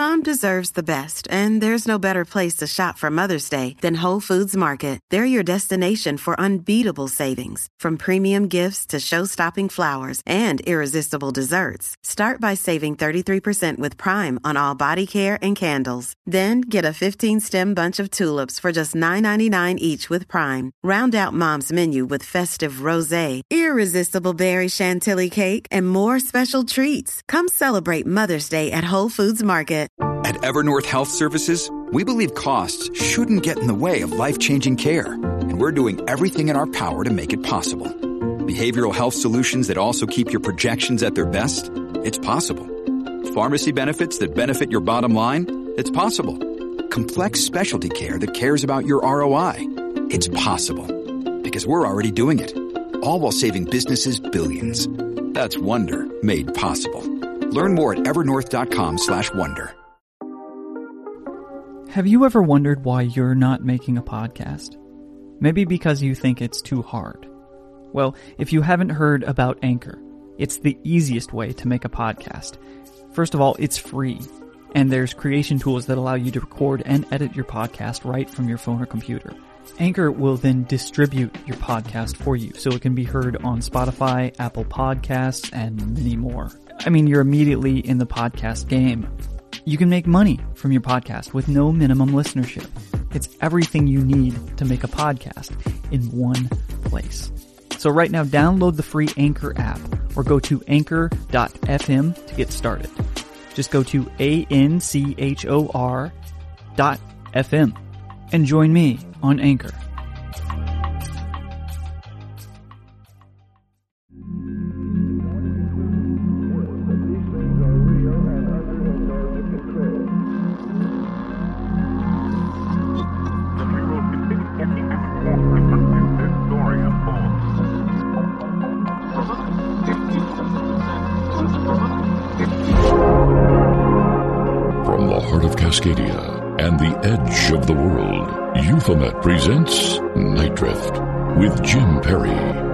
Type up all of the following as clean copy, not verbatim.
Mom deserves the best, and there's no better place to shop for Mother's Day than Whole Foods Market. They're your destination for unbeatable savings, from premium gifts to show-stopping flowers and irresistible desserts. Start by saving 33% with Prime on all body care and candles. Then get a 15-stem bunch of tulips for just $9.99 each with Prime. Round out Mom's menu with festive rosé, irresistible berry chantilly cake, and more special treats. Come celebrate Mother's Day at Whole Foods Market. At Evernorth Health Services, we believe costs shouldn't get in the way of life-changing care, and we're doing everything in our power to make it possible. Behavioral health solutions that also keep your projections at their best? It's possible. Pharmacy benefits that benefit your bottom line? It's possible. Complex specialty care that cares about your ROI? It's possible. Because we're already doing it. All while saving businesses billions. That's Wonder made possible. Learn more at evernorth.com/wonder. Have you ever wondered why you're not making a podcast? Maybe because you think it's too hard. Well, if you haven't heard about Anchor, it's the easiest way to make a podcast. First of all, it's free, and there's creation tools that allow you to record and edit your podcast right from your phone or computer. Anchor will then distribute your podcast for you so it can be heard on Spotify, Apple Podcasts, and many more. I mean, you're immediately in the podcast game. You can make money from your podcast with no minimum listenership. It's everything you need to make a podcast in one place. So right now, download the free Anchor app or go to anchor.fm to get started. Just go to anchor.fm and join me on Anchor. From the heart of Cascadia and the edge of the world, Euphomet presents Night Drift with Jim Perry.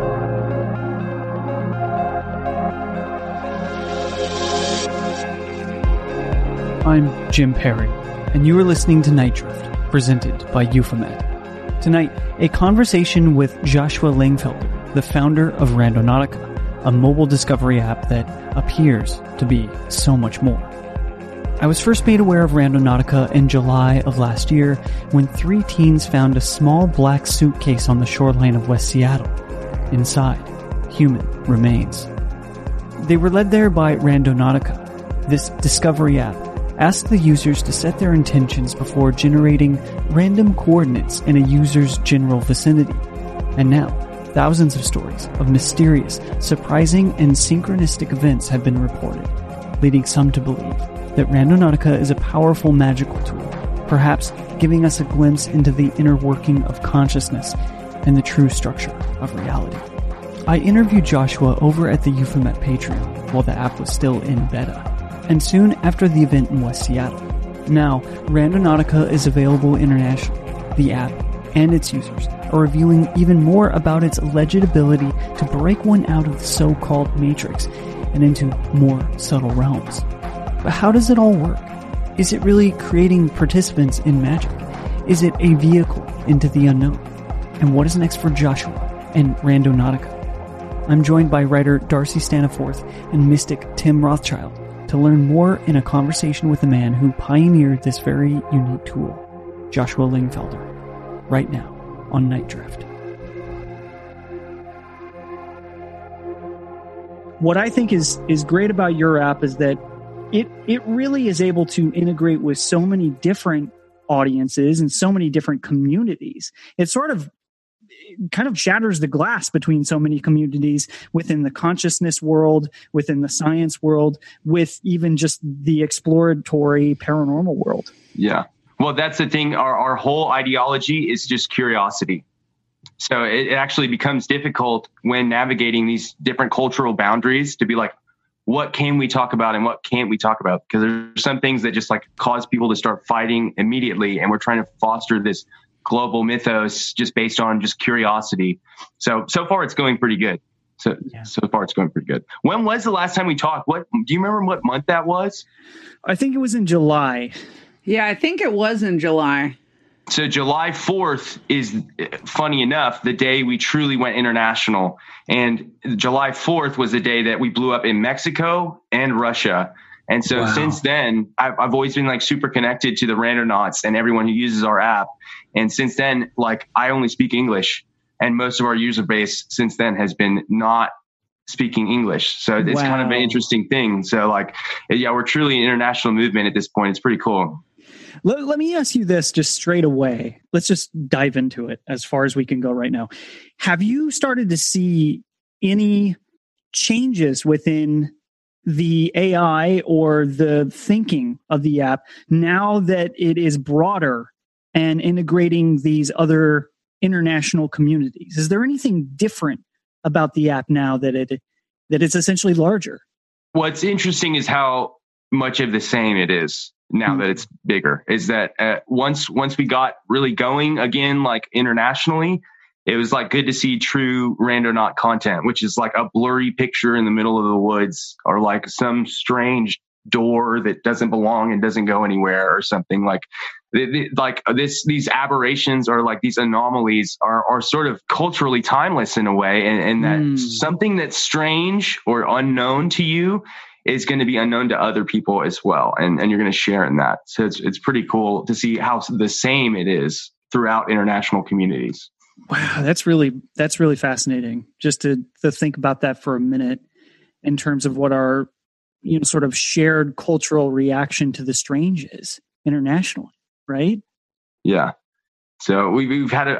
I'm Jim Perry, and you are listening to Night Drift, presented by Euphomet. Tonight, a conversation with Joshua Langfelder, the founder of Randonautica, a mobile discovery app that appears to be so much more. I was first made aware of Randonautica in July of last year when 3 teens found a small black suitcase on the shoreline of West Seattle. Inside, human remains. They were led there by Randonautica. This discovery app asked the users to set their intentions before generating random coordinates in a user's general vicinity. And now, thousands of stories of mysterious, surprising, and synchronistic events have been reported, leading some to believe that Randonautica is a powerful magical tool, perhaps giving us a glimpse into the inner working of consciousness and the true structure of reality. I interviewed Joshua over at the Euphomet Patreon while the app was still in beta, and soon after the event in West Seattle. Now, Randonautica is available internationally. The app and its users are revealing even more about its alleged ability to break one out of the so-called matrix and into more subtle realms. But how does it all work? Is it really creating participants in magic? Is it a vehicle into the unknown? And what is next for Joshua and Randonautica? I'm joined by writer Darcy Staniforth and mystic Tim Rothschild to learn more in a conversation with a man who pioneered this very unique tool, Joshua Langfelder, right now on Night Drift. What I think is great about your app is that it really is able to integrate with so many different audiences and so many different communities. It kind of shatters the glass between so many communities within the consciousness world, within the science world, with even just the exploratory paranormal world. Yeah. Well, that's the thing. Our whole ideology is just curiosity. So it actually becomes difficult when navigating these different cultural boundaries to be like, what can we talk about and what can't we talk about? Because there's some things that just like cause people to start fighting immediately. And we're trying to foster this global mythos just based on just curiosity. So far it's going pretty good. So far it's going pretty good. When was the last time we talked? Do you remember what month that was? I think it was in July. Yeah, I think it was in July. So July 4th is, funny enough, the day we truly went international. And July 4th was the day that we blew up in Mexico and Russia. And so since then, I've always been like super connected to the Randonauts and everyone who uses our app. And since then, like I only speak English, and most of our user base since then has been not speaking English. So it's kind of an interesting thing. So like, yeah, we're truly an international movement at this point. It's pretty cool. Let me ask you this just straight away. Let's just dive into it as far as we can go right now. Have you started to see any changes within the AI or the thinking of the app now that it is broader and integrating these other international communities? Is there anything different about the app now that it's essentially larger? What's interesting is how much of the same it is now that it's bigger. Is that once we got really going again, like internationally, it was like good to see true Randonaut content, which is like a blurry picture in the middle of the woods, or like some strange door that doesn't belong and doesn't go anywhere, or something like these aberrations or like these anomalies are sort of culturally timeless in a way, and that something that's strange or unknown to you is going to be unknown to other people as well, and you're going to share in that. So it's pretty cool to see how the same it is throughout international communities. Wow, that's really fascinating. Just to think about that for a minute, in terms of what our sort of shared cultural reaction to the strange is internationally, right? Yeah. So we've had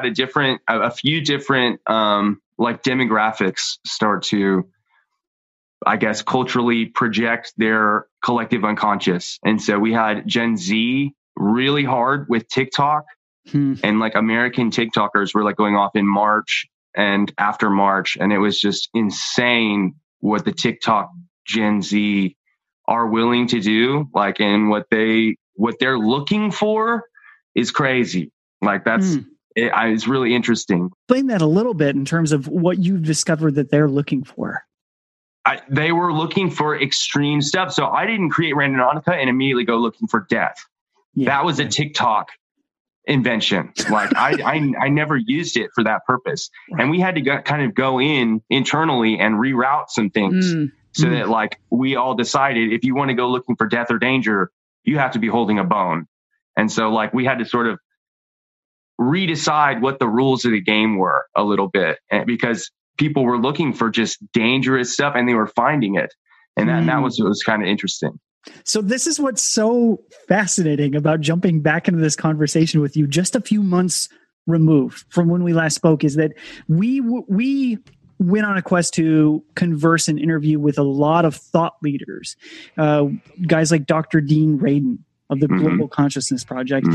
a few different like demographics start to, I guess, culturally project their collective unconscious. And so we had Gen Z really hard with TikTok, and like American TikTokers were like going off in March and after March. And it was just insane what the TikTok Gen Z are willing to do, like, and what they're looking for is crazy. Like it's really interesting. Explain that a little bit in terms of what you've discovered that they're looking for. They were looking for extreme stuff. So I didn't create Randonautica and immediately go looking for death. Yeah. That was a TikTok invention. Like I never used it for that purpose. Right. And we had to kind of go in internally and reroute some things so that like we all decided, if you want to go looking for death or danger, you have to be holding a bone. And so like we had to sort of redecide what the rules of the game were a little bit, because people were looking for just dangerous stuff and they were finding it. And that was kind of interesting. So this is what's so fascinating about jumping back into this conversation with you just a few months removed from when we last spoke, is that we went on a quest to converse and interview with a lot of thought leaders, guys like Dr. Dean Radin of the Global Consciousness Project,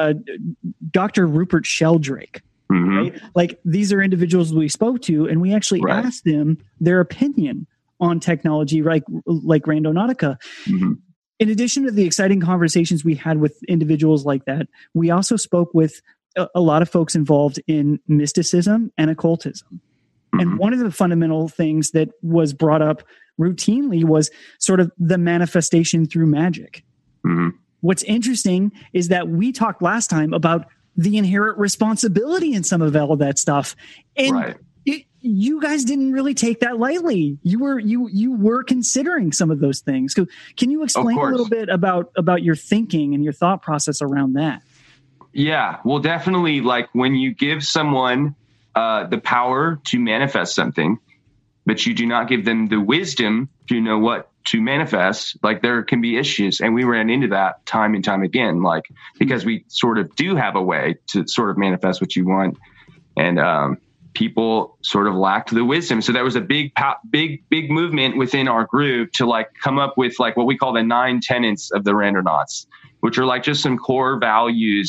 Dr. Rupert Sheldrake. Right? Like these are individuals we spoke to, and we actually asked them their opinion on technology, like Randonautica. In addition to the exciting conversations we had with individuals like that, we also spoke with a lot of folks involved in mysticism and occultism. And one of the fundamental things that was brought up routinely was sort of the manifestation through magic. What's interesting is that we talked last time about the inherent responsibility in some of all of that stuff. And you guys didn't really take that lightly. You were considering some of those things. So can you explain a little bit about your thinking and your thought process around that? Yeah, well, definitely. Like when you give someone the power to manifest something, but you do not give them the wisdom to know what to manifest, like there can be issues. And we ran into that time and time again, like because we sort of do have a way to sort of manifest what you want. And people sort of lacked the wisdom. So there was a big movement within our group to like come up with like what we call the 9 tenets of the Randonauts, which are like just some core values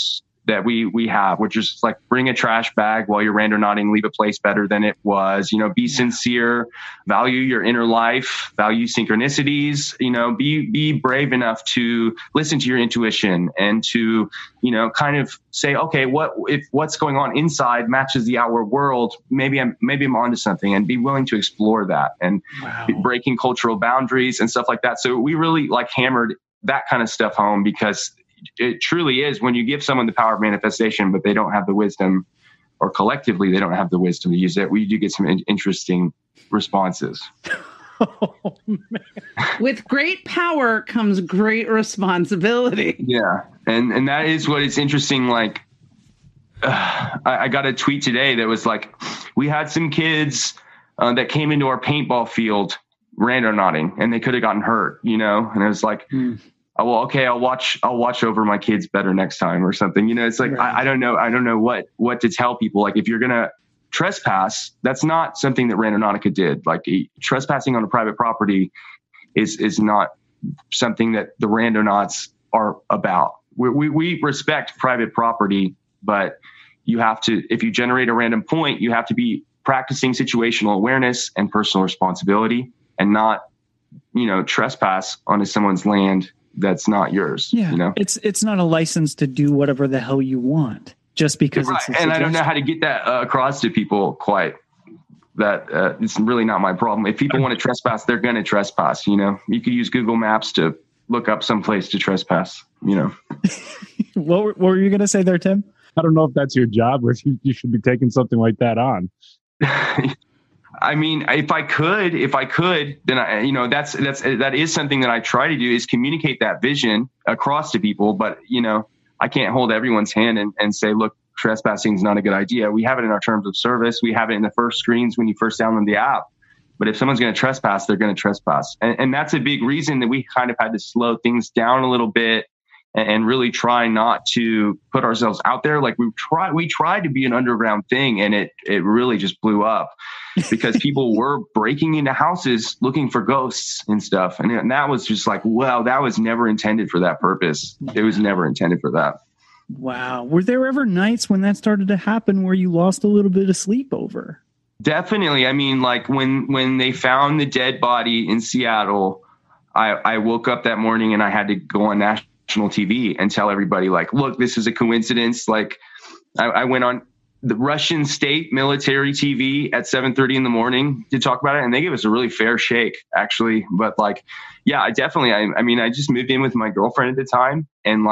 that we have, which is like bring a trash bag while you're randonauting, leave a place better than it was, be sincere, value your inner life, value synchronicities, be brave enough to listen to your intuition and to, kind of say, okay, if what's going on inside matches the outward world, maybe I'm onto something, and be willing to explore that, and breaking cultural boundaries and stuff like that. So we really hammered that kind of stuff home, because it truly is, when you give someone the power of manifestation, but they don't have the wisdom, or collectively they don't have the wisdom to use it, we do get some interesting responses. Oh, man. With great power comes great responsibility. Yeah. And that is what it's interesting. I got a tweet today that was like, we had some kids that came into our paintball field randonauting, and they could have gotten hurt, and it was like, oh, well, okay, I'll watch over my kids better next time, or something. It's like, right. I don't know what to tell people. Like, if you're going to trespass, that's not something that Randonautica did. Like, trespassing on a private property is not something that the Randonauts are about. We respect private property, but you have to, if you generate a random point, you have to be practicing situational awareness and personal responsibility, and not, trespass onto someone's land that's not yours. Yeah. It's not a license to do whatever the hell you want just because it's a and I don't know how to get that across to people quite. That it's really not my problem. If people want to trespass, they're going to trespass. You could use Google Maps to look up some place to trespass. What were you going to say there, Tim? I don't know if that's your job, or if you should be taking something like that on. I mean, if I could, then that is something that I try to do, is communicate that vision across to people. But, I can't hold everyone's hand and say, look, trespassing is not a good idea. We have it in our terms of service. We have it in the first screens when you first download the app. But if someone's going to trespass, they're going to trespass. And that's a big reason that we kind of had to slow things down a little bit and really try not to put ourselves out there. Like, we tried to be an underground thing, and it really just blew up because people were breaking into houses looking for ghosts and stuff. And that was just like, wow, that was never intended for that purpose. It was never intended for that. Wow. Were there ever nights when that started to happen where you lost a little bit of sleep over? Definitely. I mean, like when they found the dead body in Seattle, I woke up that morning and I had to go on national TV and tell everybody, like, look, this is a coincidence. Like, I went on the Russian state military TV at 7:30 in the morning to talk about it, and they gave us a really fair shake, actually. But I definitely, I mean, I just moved in with my girlfriend at the time, and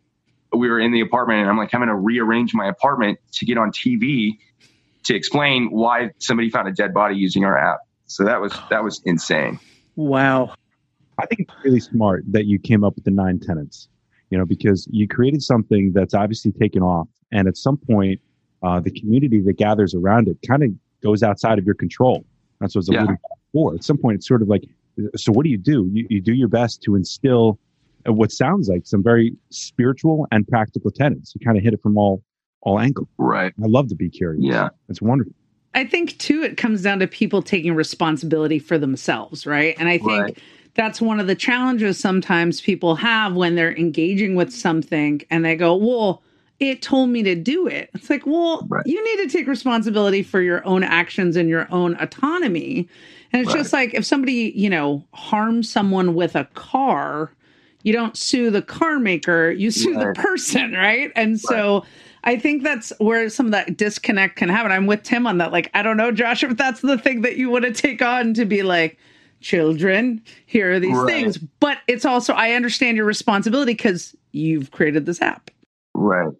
we were in the apartment, and I'm like, I'm going to rearrange my apartment to get on TV to explain why somebody found a dead body using our app. So that was insane. Wow. I think it's really smart that you came up with the 9 tenets, because you created something that's obviously taken off. And at some point, the community that gathers around it kind of goes outside of your control. That's what I was alluding to before. At some point, it's sort of like, so what do? You do your best to instill what sounds like some very spiritual and practical tenets. You kind of hit it from all angles. Right. I love to be curious. Yeah. It's wonderful. I think, too, it comes down to people taking responsibility for themselves, right? And I think that's one of the challenges sometimes people have when they're engaging with something and they go, well, it told me to do it. It's like, well, you need to take responsibility for your own actions and your own autonomy. And it's just like, if somebody, harms someone with a car, you don't sue the car maker, you sue the person, right? And so I think that's where some of that disconnect can happen. I'm with Tim on that. Like, I don't know, Josh, if that's the thing that you want to take on, to be like, children, here are these things. But it's also, I understand your responsibility because you've created this app. Right.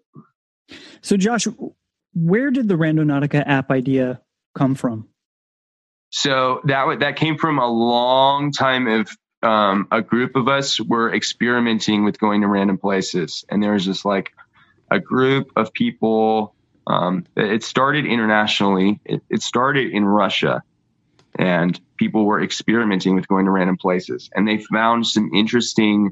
So, Josh, where did the Randonautica app idea come from? So that came from a long time of a group of us were experimenting with going to random places. And there was just like a group of people. It started internationally. It started in Russia. And people were experimenting with going to random places. And they found some interesting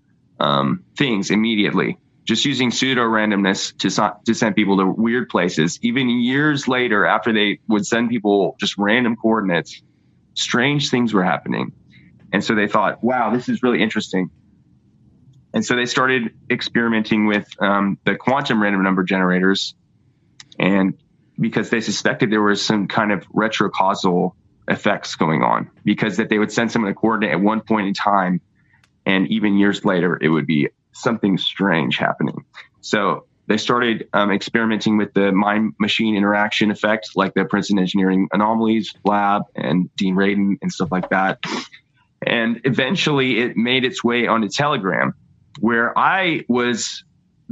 things immediately. Just using pseudo-randomness to send people to weird places. Even years later, after they would send people just random coordinates, strange things were happening. And so they thought, wow, this is really interesting. And so they started experimenting with the quantum random number generators. And because they suspected there was some kind of retrocausal effects going on, because that they would send someone a coordinate at one point in time, and even years later, it would be something strange happening. So they started experimenting with the mind-machine interaction effect, like the Princeton Engineering Anomalies Lab and Dean Radin and stuff like that. And eventually it made its way onto Telegram, where I was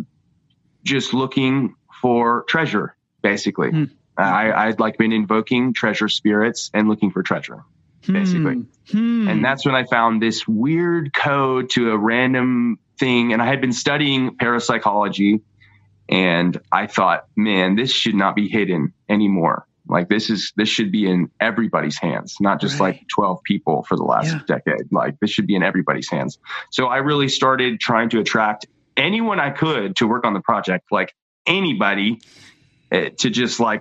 just looking for treasure, basically. I'd like been invoking treasure spirits and looking for treasure, basically. And that's when I found this weird code to a random thing. And I had been studying parapsychology, and I thought, man, this should not be hidden anymore. Like this should be in everybody's hands, not just like 12 people for the last decade. Like this should be in everybody's hands. So I really started trying to attract anyone I could to work on the project, like anybody, to just like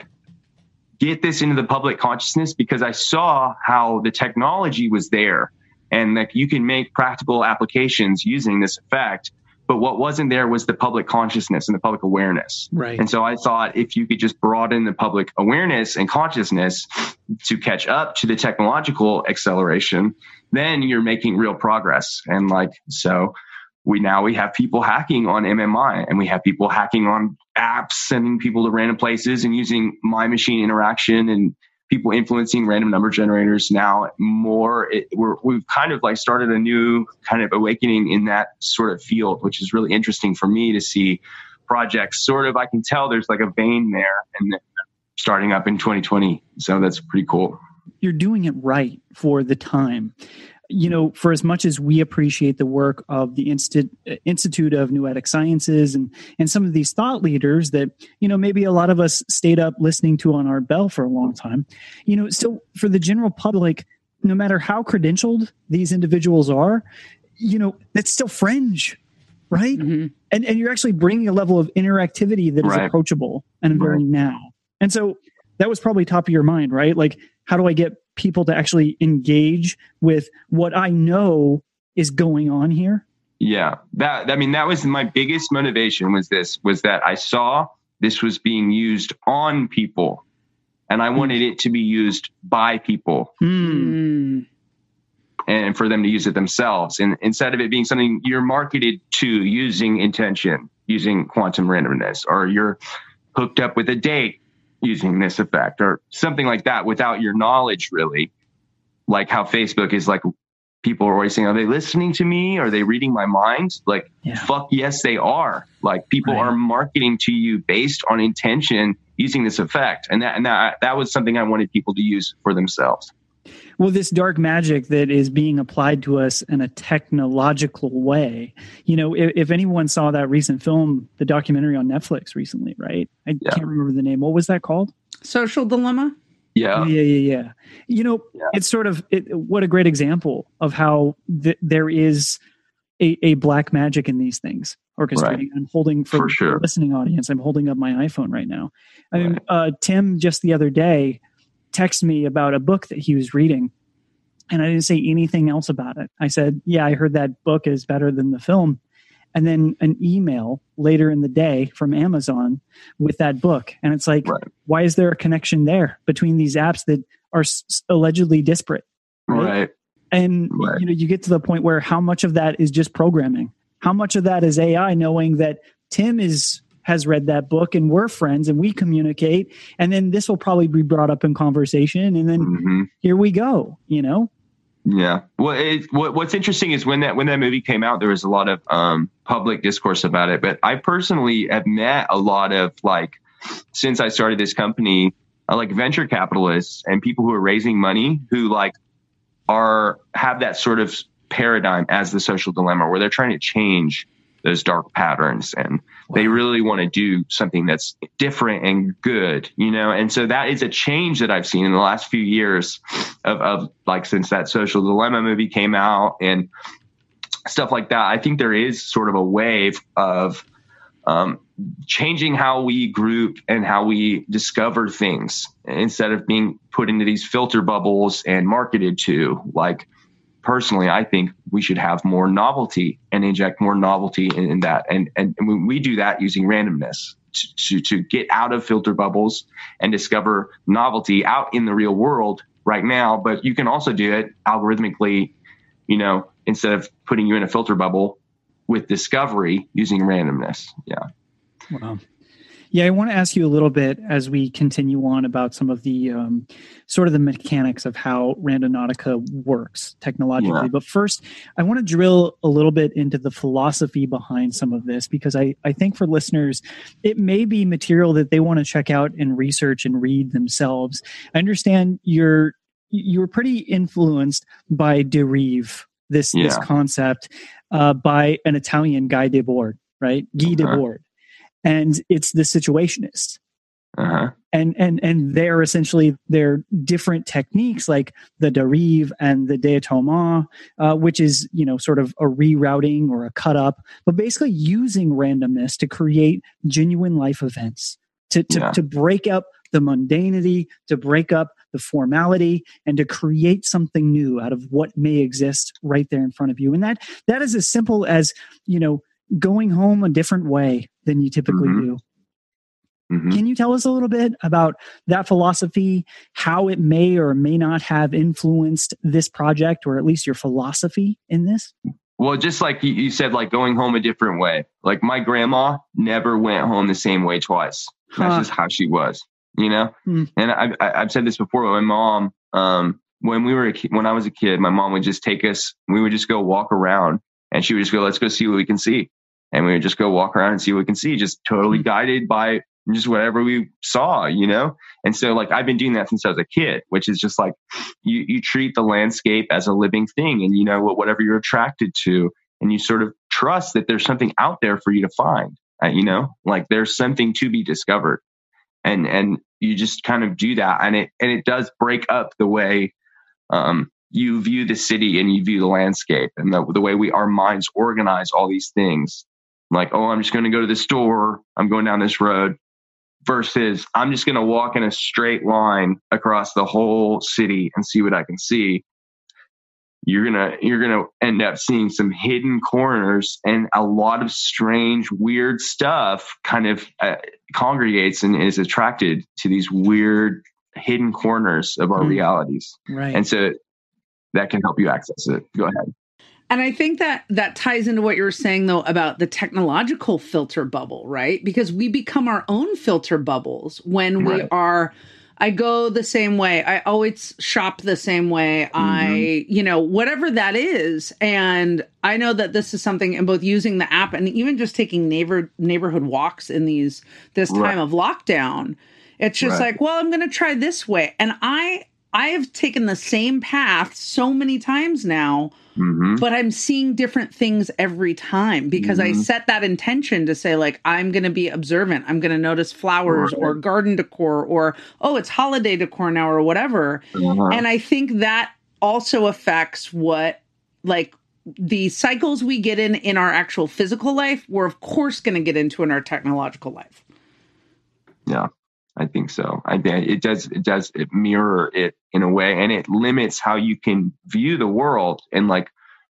get this into the public consciousness, because I saw how the technology was there and like you can make practical applications using this effect. But what wasn't there was the public consciousness and the public awareness. Right. And so I thought if you could just broaden the public awareness and consciousness to catch up to the technological acceleration, then you're making real progress. And like, so we have people hacking on MMI, and we have people hacking on apps, sending people to random places and using mind machine interaction, and people influencing random number generators now more. We've kind of like started a new kind of awakening in that sort of field, which is really interesting for me to see projects sort of, I can tell there's like a vein there and starting up in 2020. So that's pretty cool. You're doing it right for the time. You know, for as much as we appreciate the work of the Institute of Noetic Sciences and some of these thought leaders that, you know, maybe a lot of us stayed up listening to on our bell for a long time, you know, still for the general public, no matter how credentialed these individuals are, you know, it's still fringe, right? Mm-hmm. And you're actually bringing a level of interactivity that is approachable and very now. And so that was probably top of your mind, right? Like, how do I get people to actually engage with what I know is going on here? Yeah, that was my biggest motivation was that I saw this was being used on people, and I wanted it to be used by people and for them to use it themselves. And instead of it being something you're marketed to using intention, using quantum randomness, or you're hooked up with a date using this effect or something like that without your knowledge, really. Like how Facebook is like, people are always saying, are they listening to me? Are they reading my mind? Like, fuck yes, they are. Like people are marketing to you based on intention using this effect. And that was something I wanted people to use for themselves. Well, this dark magic that is being applied to us in a technological way, you know, if anyone saw that recent film, the documentary on Netflix recently, right? I can't remember the name. What was that called? Social Dilemma? Yeah. You know, it's sort of, what a great example of how there is a black magic in these things orchestrating. Right. I'm holding for the listening audience, I'm holding up my iPhone right now. I mean, Tim just the other day texted me about a book that he was reading, and I didn't say anything else about it. I said, I heard that book is better than the film. And then an email later in the day from Amazon with that book. And it's like, why is there a connection there between these apps that are allegedly disparate? Right. And you know, you get to the point where how much of that is just programming? How much of that is AI knowing that Tim has read that book and we're friends and we communicate, and then this will probably be brought up in conversation, and then here we go, you know? Yeah. Well, what's interesting is when that movie came out, there was a lot of public discourse about it. But I personally have met a lot of, like, since I started this company, like venture capitalists and people who are raising money who like have that sort of paradigm as the social dilemma, where they're trying to change those dark patterns, and they really want to do something that's different and good, you know? And so that is a change that I've seen in the last few years of like, since that Social Dilemma movie came out and stuff like that. I think there is sort of a wave of changing how we group and how we discover things, instead of being put into these filter bubbles and marketed to. Like, personally, I think we should have more novelty and inject more novelty in that. And we do that using randomness to get out of filter bubbles and discover novelty out in the real world right now. But you can also do it algorithmically, instead of putting you in a filter bubble with discovery using randomness. Yeah. Wow. Yeah, I want to ask you a little bit as we continue on about some of the sort of the mechanics of how Randonautica works technologically. Yeah. But first, I want to drill a little bit into the philosophy behind some of this, because I think for listeners, it may be material that they want to check out and research and read themselves. I understand you're pretty influenced by Derive, this concept by an Italian Guy Debord, right? Guy Debord. And it's the situationist. Uh-huh. And they're essentially, they're different techniques like the Derive and the Détournement, which is, sort of a rerouting or a cut up, but basically using randomness to create genuine life events, to break up the mundanity, to break up the formality, and to create something new out of what may exist right there in front of you. And that is as simple as, going home a different way than you typically do. Mm-hmm. Can you tell us a little bit about that philosophy, how it may or may not have influenced this project, or at least your philosophy in this? Well, just like you said, like going home a different way. Like my grandma never went home the same way twice. That's just how she was, And I've said this before. My mom, when I was a kid, my mom would just take us. We would just go walk around, and she would just go, "Let's go see what we can see." And we would just go walk around and see what we can see, just totally guided by just whatever we saw, And so like, I've been doing that since I was a kid, which is just like, you treat the landscape as a living thing, and whatever you're attracted to, and you sort of trust that there's something out there for you to find, like there's something to be discovered, and you just kind of do that. And it does break up the way, you view the city and you view the landscape, and the way our minds organize all these things. Like, oh, I'm just going to go to the store. I'm going down this road, versus I'm just going to walk in a straight line across the whole city and see what I can see. You're going to end up seeing some hidden corners, and a lot of strange, weird stuff kind of congregates and is attracted to these weird hidden corners of our realities. Right. And so that can help you access it. Go ahead. And I think that ties into what you were saying, though, about the technological filter bubble, right? Because we become our own filter bubbles when we are, I go the same way. I always shop the same way. Whatever that is. And I know that this is something in both using the app and even just taking neighborhood walks in this time of lockdown. It's just like, well, I'm going to try this way. And I have taken the same path so many times now, but I'm seeing different things every time because I set that intention to say, like, I'm going to be observant. I'm going to notice flowers or garden decor, or, oh, it's holiday decor now, or whatever. And I think that also affects what, like, the cycles we get in our actual physical life, we're of course going to get into in our technological life. Yeah. I think so. I think it does mirror it in a way, and it limits how you can view the world. And like,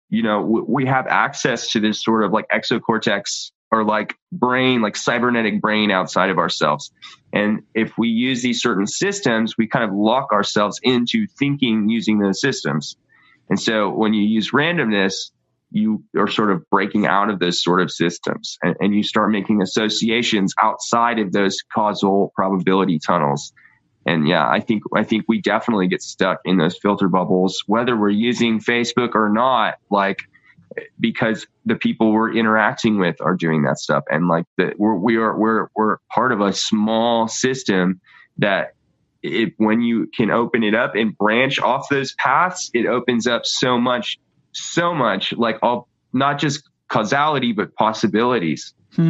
we have access to this sort of like exocortex or like brain, like cybernetic brain outside of ourselves. And if we use these certain systems, we kind of lock ourselves into thinking using those systems. And so when you use randomness, you are sort of breaking out of those sort of systems, and you start making associations outside of those causal probability tunnels. And yeah, I think we definitely get stuck in those filter bubbles, whether we're using Facebook or not, like, because the people we're interacting with are doing that stuff. And like we're part of a small system that when you can open it up and branch off those paths, it opens up so much, like not just causality, but possibilities.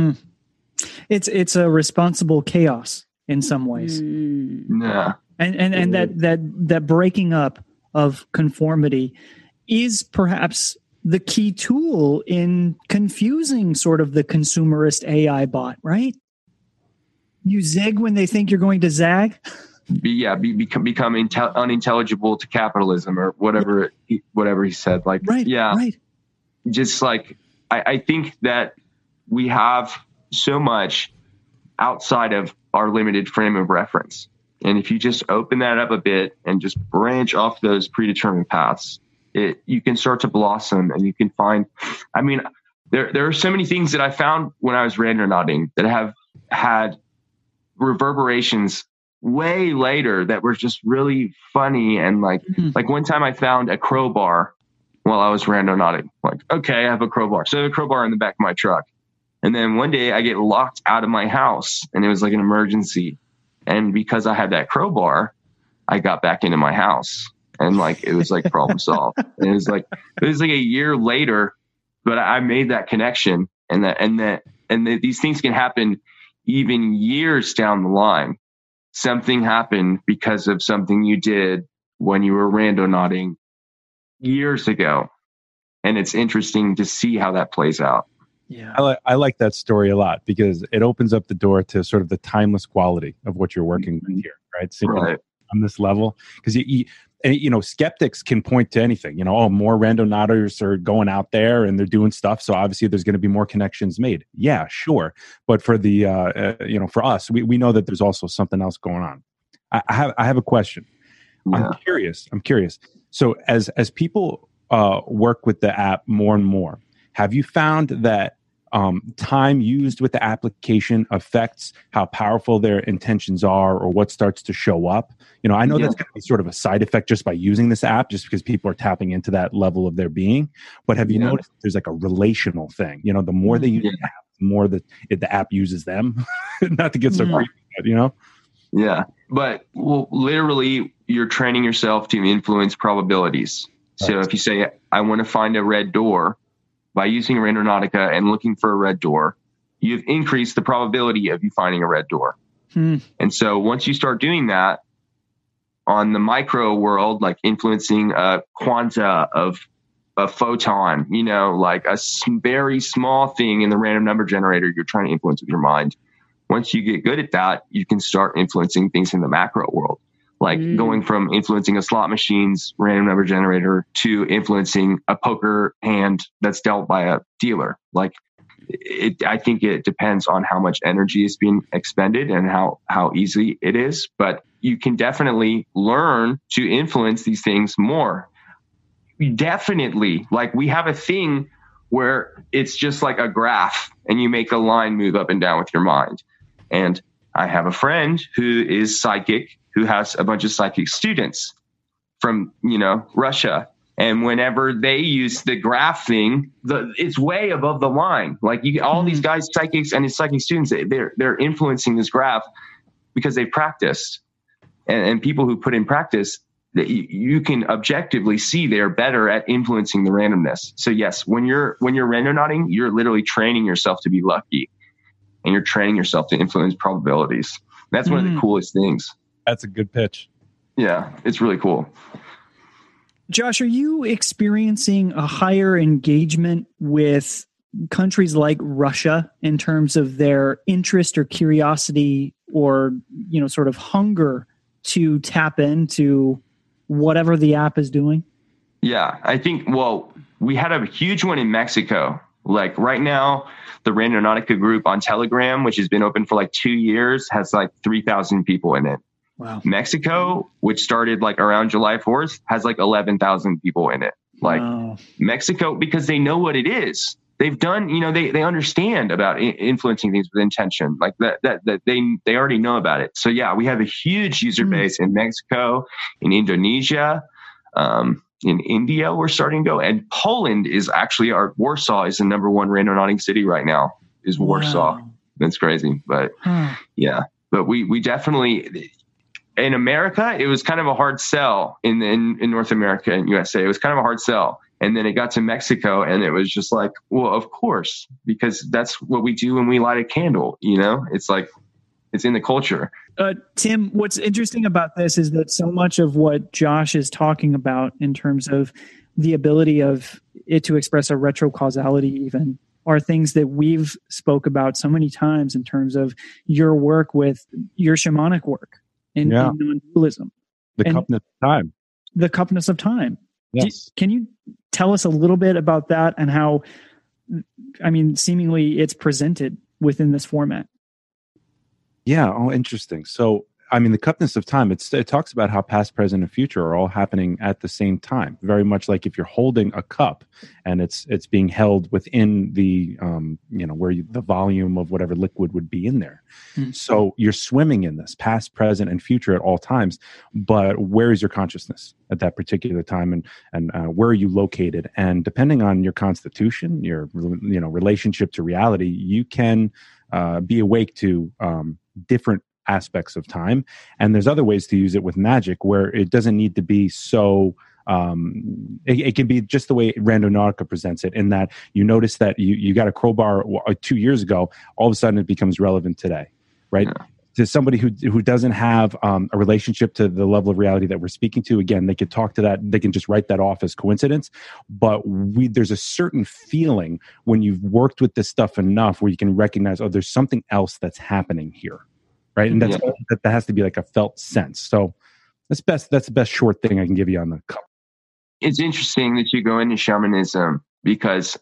It's a responsible chaos in some ways. Yeah. And that breaking up of conformity is perhaps the key tool in confusing sort of the consumerist AI bot, right? You zig when they think you're going to zag. become unintelligible to capitalism or whatever he said. Like, right. Just like, I think that we have so much outside of our limited frame of reference. And if you just open that up a bit and just branch off those predetermined paths, you can start to blossom, and you can find, I mean, there are so many things that I found when I was randonauting that have had reverberations way later that were just really funny. And like one time I found a crowbar while I was randonauting. Like, okay, I have a crowbar. So I have a crowbar in the back of my truck. And then one day I get locked out of my house, and it was like an emergency. And because I had that crowbar, I got back into my house, and like, it was like problem solved. And it was like a year later, but I made that connection, and these things can happen even years down the line. Something happened because of something you did when you were randonauting years ago. And it's interesting to see how that plays out. Yeah, I like that story a lot, because it opens up the door to sort of the timeless quality of what you're working with here, right? So right. On this level, because skeptics can point to anything. More randonauters are going out there and they're doing stuff, so obviously there's going to be more connections made. Yeah, sure, but for the for us, we know that there's also something else going on. I have a question. Yeah. I'm curious. So as people work with the app more and more, have you found that time used with the application affects how powerful their intentions are, or what starts to show up? I know that's going to be sort of a side effect just by using this app, just because people are tapping into that level of their being. But have you noticed there's like a relational thing? The more they use the app, the more the app uses them. Not to get so creepy, but, Yeah, but literally, you're training yourself to influence probabilities. Right. So if you say, I want to find a red door, by using Randonautica and looking for a red door, you've increased the probability of you finding a red door. And so once you start doing that on the micro world, like influencing a quanta of a photon, like a very small thing in the random number generator you're trying to influence with your mind. Once you get good at that, you can start influencing things in the macro world. Like going from influencing a slot machine's random number generator to influencing a poker hand that's dealt by a dealer. Like, I think it depends on how much energy is being expended and how easy it is. But you can definitely learn to influence these things more. Definitely. Like, we have a thing where it's just like a graph, and you make a line move up and down with your mind. And I have a friend who is psychic, who has a bunch of psychic students from, Russia. And whenever they use the graph thing, it's way above the line. Like, all these guys, psychics and his psychic students, they're influencing this graph because they practiced. And people who put in practice, that you can objectively see they're better at influencing the randomness. So yes, when you're randonauting, you're literally training yourself to be lucky, and you're training yourself to influence probabilities. That's one of the coolest things. That's a good pitch. Yeah, it's really cool. Josh, are you experiencing a higher engagement with countries like Russia in terms of their interest or curiosity or, sort of hunger to tap into whatever the app is doing? Yeah, I think, we had a huge one in Mexico. Like right now, the Randonautica group on Telegram, which has been open for like 2 years, has like 3,000 people in it. Wow. Mexico, which started like around July 4th, has like 11,000 people in it. Like Mexico, because they know what it is. They've done, they understand about influencing things with intention, like that they already know about it. So yeah, we have a huge user base in Mexico, in Indonesia, in India, we're starting to go. And Poland is actually Warsaw is the number one randonauting city right now, is Warsaw. Wow. That's crazy. But yeah, but we definitely, in America, it was kind of a hard sell in North America and USA. It was kind of a hard sell. And then it got to Mexico and it was just like, well, of course, because that's what we do when we light a candle, it's like, it's in the culture. Tim, what's interesting about this is that so much of what Josh is talking about in terms of the ability of it to express a retrocausality even are things that we've spoke about so many times in terms of your work with your shamanic work in non-dualism. The cupness of time. The cupness of time. Yes. Can you tell us a little bit about that and how, I mean, seemingly it's presented within this format? Yeah. Oh, interesting. So, I mean, the cupness of time, it talks about how past, present, and future are all happening at the same time. Very much like if you're holding a cup and it's being held within the, the volume of whatever liquid would be in there. Mm-hmm. So you're swimming in this past, present, and future at all times. But where is your consciousness at that particular time, and where are you located? And depending on your constitution, your relationship to reality, you can be awake to different aspects of time. And there's other ways to use it with magic where it doesn't need to be so it can be just the way Randonautica presents it, in that you notice that you got a crowbar 2 years ago, all of a sudden it becomes relevant today, right? Yeah. To somebody who doesn't have a relationship to the level of reality that we're speaking to, again, they could talk to that, they can just write that off as coincidence. But there's a certain feeling when you've worked with this stuff enough where you can recognize, oh, there's something else that's happening here. Right. And that has to be like a felt sense. So that's the best short thing I can give you on the cup. It's interesting that you go into shamanism because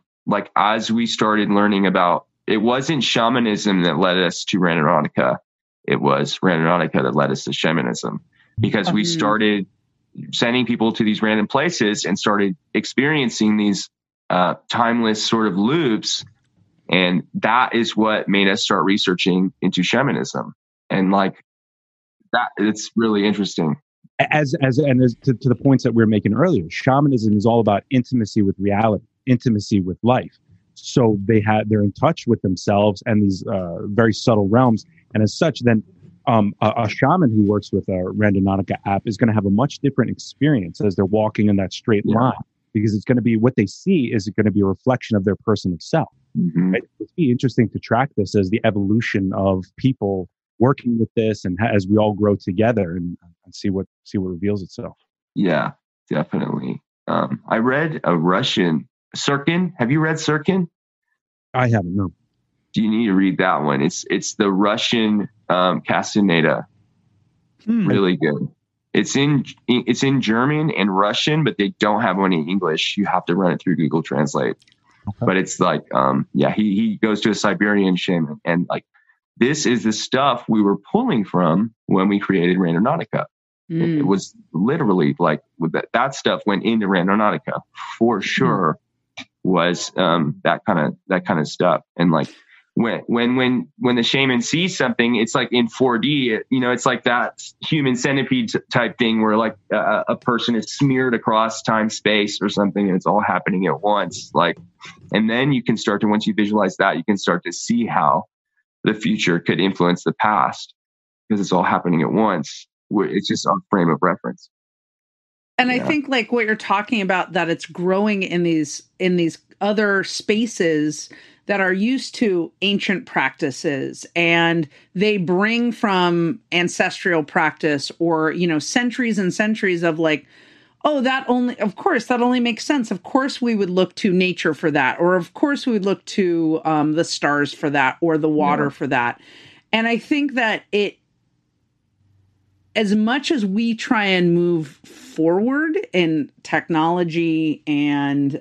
as we started learning about, it wasn't shamanism that led us to Randonautica. It was Randonautica that led us to shamanism, because we started sending people to these random places and started experiencing these timeless sort of loops. And that is what made us start researching into shamanism. And like that, it's really interesting. As to the points that we were making earlier, shamanism is all about intimacy with reality, intimacy with life. So they're in touch with themselves and these very subtle realms. And as such, then a shaman who works with a Randonautica app is going to have a much different experience as they're walking in that straight line, because it's going to be, what they see is going to be a reflection of their personal self. Mm-hmm. Right? It'd be interesting to track this as the evolution of people working with this, and as we all grow together and see what reveals itself. Yeah, definitely. I read a Russian Sirkin. Have you read Sirkin? I haven't. No. Do you need to read that one? It's the Russian Castaneda. Really good. It's in German and Russian, but they don't have one in English. You have to run it through Google Translate. Okay. But it's like, he goes to a Siberian shaman, and like, this is the stuff we were pulling from when we created Randonautica. It was literally like that stuff went into Randonautica for sure. Was that kind of stuff. And like when the shaman sees something, it's like in 4D, it's like that human centipede type thing where like a person is smeared across time, space or something, and it's all happening at once. Like, and then you can start to, once you visualize that, you can start to see how the future could influence the past, because it's all happening at once. It's just a frame of reference. And I think like what you're talking about, that it's growing in these other spaces that are used to ancient practices, and they bring from ancestral practice or, centuries and centuries of like, that only makes sense. Of course we would look to nature for that, or of course we would look to the stars for that, or the water for that. And I think that as much as we try and move forward in technology and,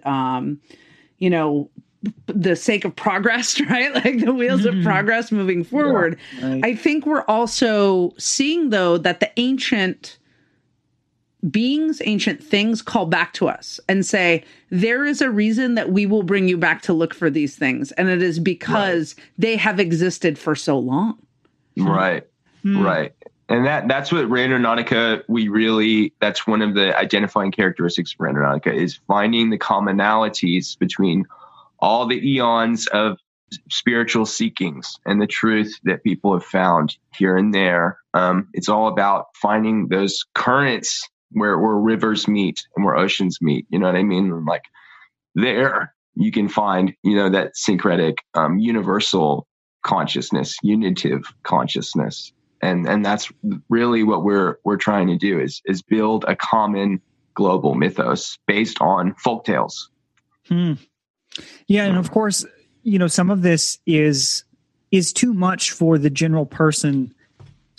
the sake of progress, right? Like the wheels of progress moving forward. Yeah, right. I think we're also seeing, though, that the ancient beings, ancient things call back to us and say, there is a reason that we will bring you back to look for these things. And it is because they have existed for so long. Right. Right. And that's what Randonautica, that's one of the identifying characteristics of Randonautica, is finding the commonalities between all the eons of spiritual seekings and the truth that people have found here and there. It's all about finding those currents where rivers meet and where oceans meet. You know what I mean? And like there you can find, that syncretic, universal consciousness, unitive consciousness. And that's really what we're trying to do is build a common global mythos based on folktales. Yeah. And of course, some of this is too much for the general person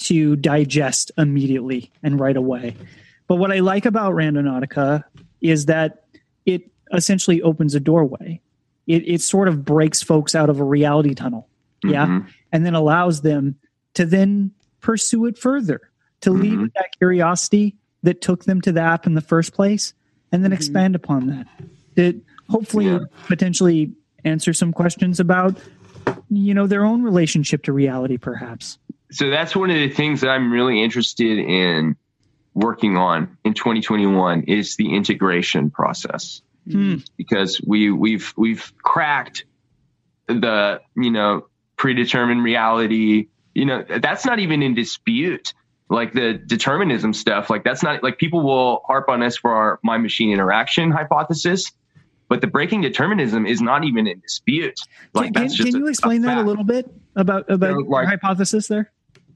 to digest immediately and right away. But what I like about Randonautica is that it essentially opens a doorway. It sort of breaks folks out of a reality tunnel. Yeah. Mm-hmm. And then allows them to then pursue it further, to lead with that curiosity that took them to the app in the first place, and then expand upon that. That hopefully potentially answer some questions about, their own relationship to reality, perhaps. So that's one of the things that I'm really interested in working on in 2021 is the integration process. Because we've cracked the, predetermined reality, that's not even in dispute. Like the determinism stuff, like that's not, like people will harp on us for our mind-machine interaction hypothesis, but the breaking determinism is not even in dispute. Like can you explain that a little bit about your hypothesis there?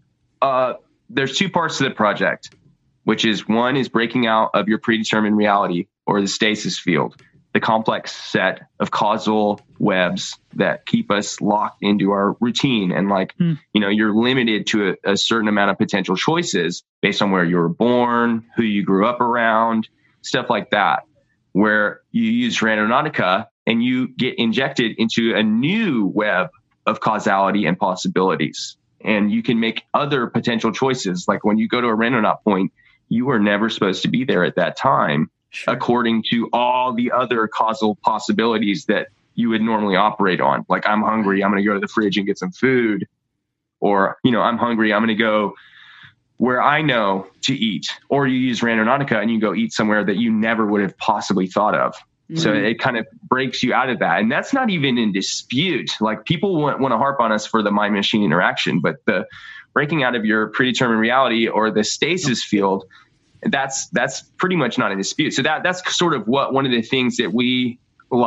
There's two parts to the project, which is one is breaking out of your predetermined reality or the stasis field, the complex set of causal webs that keep us locked into our routine. And you're limited to a certain amount of potential choices based on where you were born, who you grew up around, stuff like that, where you use Randonautica and you get injected into a new web of causality and possibilities. And you can make other potential choices. Like when you go to a Randonaut point, you were never supposed to be there at that time, according to all the other causal possibilities that you would normally operate on. Like, I'm hungry, I'm going to go to the fridge and get some food. Or, I'm hungry, I'm going to go where I know to eat. Or you use Randonautica and you go eat somewhere that you never would have possibly thought of. So it kind of breaks you out of that. And that's not even in dispute. Like, people want to harp on us for the mind-machine interaction, but the breaking out of your predetermined reality or the stasis field, that's pretty much not in dispute. So that's sort of what one of the things that we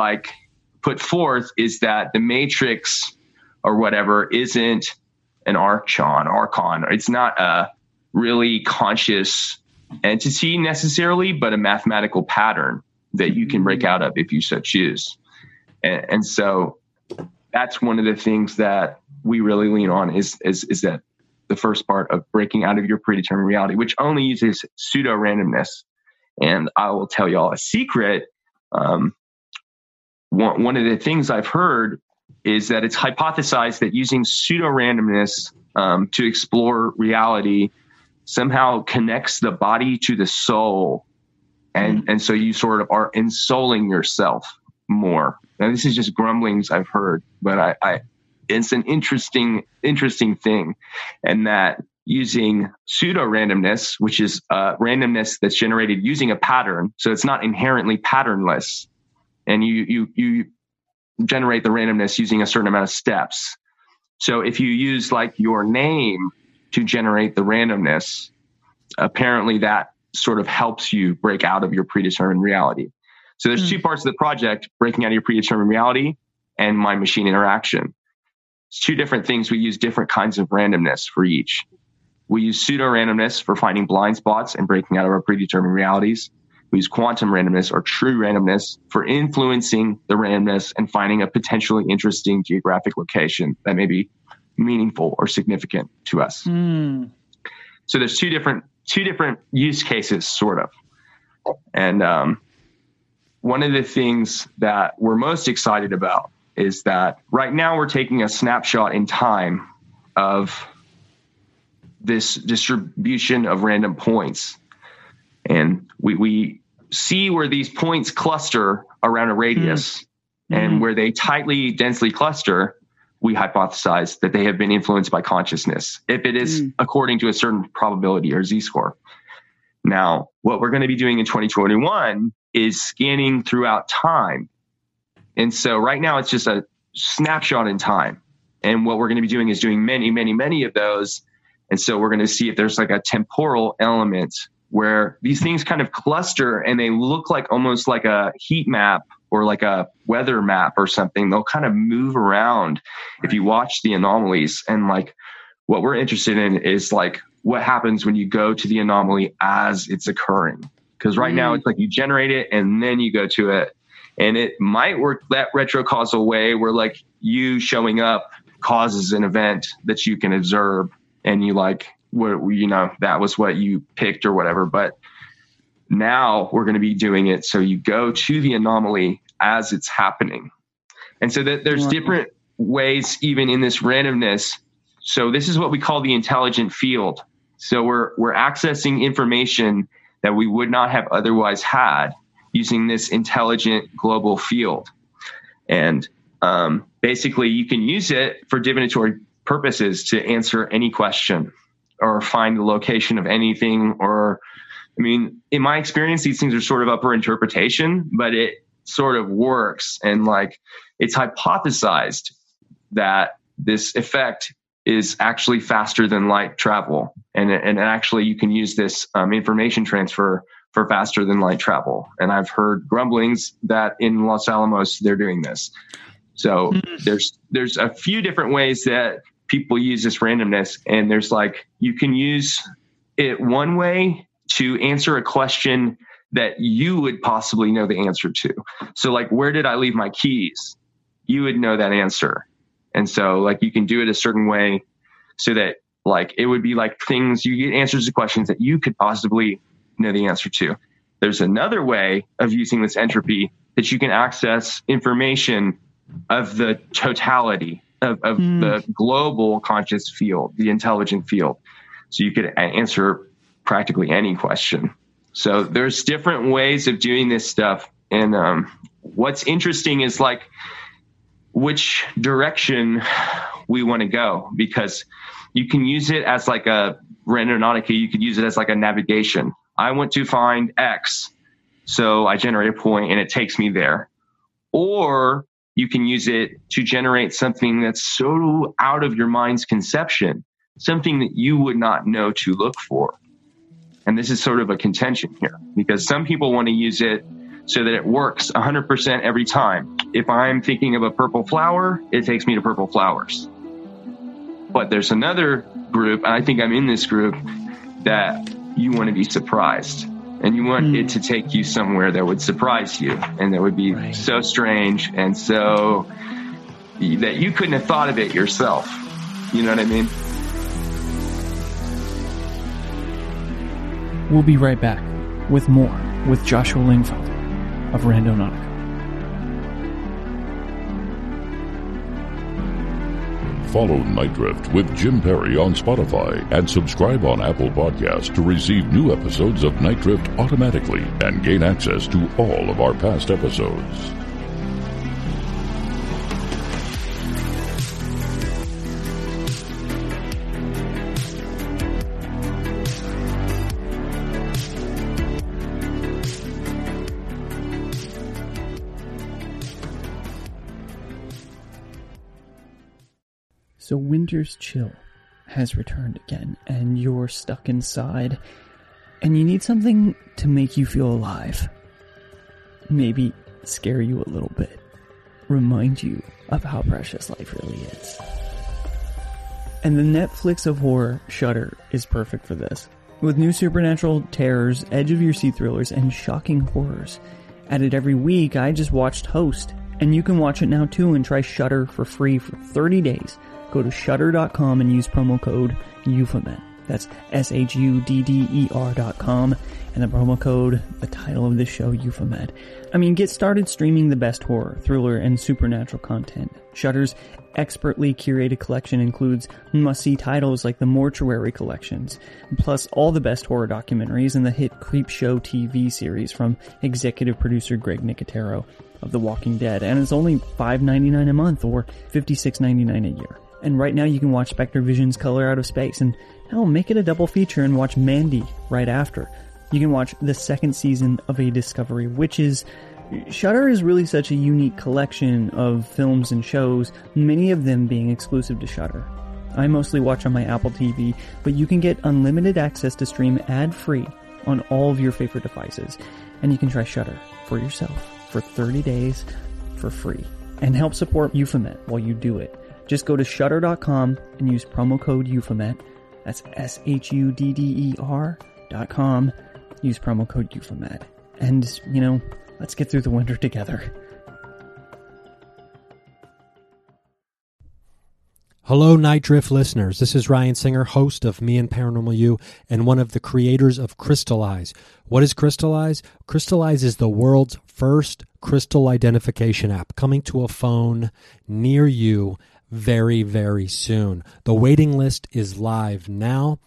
put forth is that the matrix or whatever isn't an archon. It's not a really conscious entity necessarily, but a mathematical pattern that you can break out of if you so choose. And so that's one of the things that we really lean on is that the first part of breaking out of your predetermined reality, which only uses pseudo randomness. And I will tell y'all a secret. One of the things I've heard is that it's hypothesized that using pseudo randomness to explore reality somehow connects the body to the soul. And so you sort of are ensouling yourself more. Now, this is just grumblings I've heard, but it's an interesting thing. And that using pseudo randomness, which is randomness that's generated using a pattern, so it's not inherently patternless, and you generate the randomness using a certain amount of steps. So if you use your name to generate the randomness, apparently that sort of helps you break out of your predetermined reality. So there's two parts of the project: breaking out of your predetermined reality and mind-machine interaction. It's two different things. We use different kinds of randomness for each. We use pseudo randomness for finding blind spots and breaking out of our predetermined realities. We use quantum randomness or true randomness for influencing the randomness and finding a potentially interesting geographic location that may be meaningful or significant to us. So there's two different use cases, sort of. And one of the things that we're most excited about is that right now we're taking a snapshot in time of this distribution of random points. And we see where these points cluster around a radius, and where they densely cluster, we hypothesize that they have been influenced by consciousness, if it is according to a certain probability or z-score. Now, what we're going to be doing in 2021 is scanning throughout time. And so right now it's just a snapshot in time. And what we're going to be doing is doing many, many, many of those. And so we're going to see if there's a temporal element where these things kind of cluster and they look almost like a heat map or like a weather map or something. They'll kind of move around if you watch the anomalies. And what we're interested in is what happens when you go to the anomaly as it's occurring. Because right now it's you generate it and then you go to it. And it might work that retrocausal way where you showing up causes an event that you can observe, and you that was what you picked or whatever. But now we're going to be doing it so you go to the anomaly as it's happening. And so that there's different ways even in this randomness. So this is what we call the intelligent field. So we're accessing information that we would not have otherwise had using this intelligent global field. And basically you can use it for divinatory purposes to answer any question or find the location of anything. Or, I mean, in my experience, these things are sort of up for interpretation, but it sort of works. And like, it's hypothesized that this effect is actually faster than light travel. And actually you can use this information transfer for faster than light travel. And I've heard grumblings that in Los Alamos, they're doing this. So there's a few different ways that people use this randomness. And there's like, you can use it one way to answer a question that you would possibly know the answer to. So like, where did I leave my keys? You would know that answer. And so like, you can do it a certain way so that like, it would be like things, you get answers to questions that you could possibly know the answer to. There's another way of using this entropy that you can access information of the totality of the global conscious field, the intelligent field. So you could answer practically any question. So there's different ways of doing this stuff. And what's interesting is like which direction we want to go, because you can use it as like a Randonautica. You could use it as like a navigation. I want to find X. So I generate a point and it takes me there. Or you can use it to generate something that's so out of your mind's conception, something that you would not know to look for. And this is sort of a contention here, because some people want to use it so that it works 100% every time. If I'm thinking of a purple flower, it takes me to purple flowers. But there's another group, and I think I'm in this group, that you want to be surprised. And you want it to take you somewhere that would surprise you and that would be so strange and so that you couldn't have thought of it yourself. You know what I mean? We'll be right back with more with Joshua Lingfelder of Randonautica. Follow Night Drift with Jim Perry on Spotify and subscribe on Apple Podcasts to receive new episodes of Night Drift automatically and gain access to all of our past episodes. So winter's chill has returned again, and you're stuck inside, and you need something to make you feel alive. Maybe scare you a little bit. Remind you of how precious life really is. And the Netflix of horror, Shudder, is perfect for this. With new supernatural terrors, edge-of-your-seat thrillers, and shocking horrors. Added every week, I just watched Host, and you can watch it now too and try Shudder for free for 30 days. Go to Shudder.com and use promo code Euphomet. That's SHUDDER.com. And the promo code, the title of this show, Euphomet. I mean, get started streaming the best horror, thriller, and supernatural content. Shudder's expertly curated collection includes must-see titles like the Mortuary collections, plus all the best horror documentaries and the hit Creepshow TV series from executive producer Greg Nicotero of The Walking Dead. And it's only $5.99 a month or $56.99 a year. And right now you can watch Spectre Vision's Color Out of Space, and hell, make it a double feature and watch Mandy right after. You can watch the second season of A Discovery Witches. Shudder is really such a unique collection of films and shows, many of them being exclusive to Shudder. I mostly watch on my Apple TV, but you can get unlimited access to stream ad-free on all of your favorite devices. And you can try Shudder for yourself for 30 days for free. And help support Euphomet while you do it. Just go to Shudder.com and use promo code Euphomet. That's SHUDDER.com. Use promo code Euphomet. And, you know, let's get through the winter together. Hello, Night Drift listeners. This is Ryan Singer, host of Me and Paranormal You, and one of the creators of Crystallize. What is Crystallize? Crystallize is the world's first crystal identification app, coming to a phone near you very, very soon. The waiting list is live now.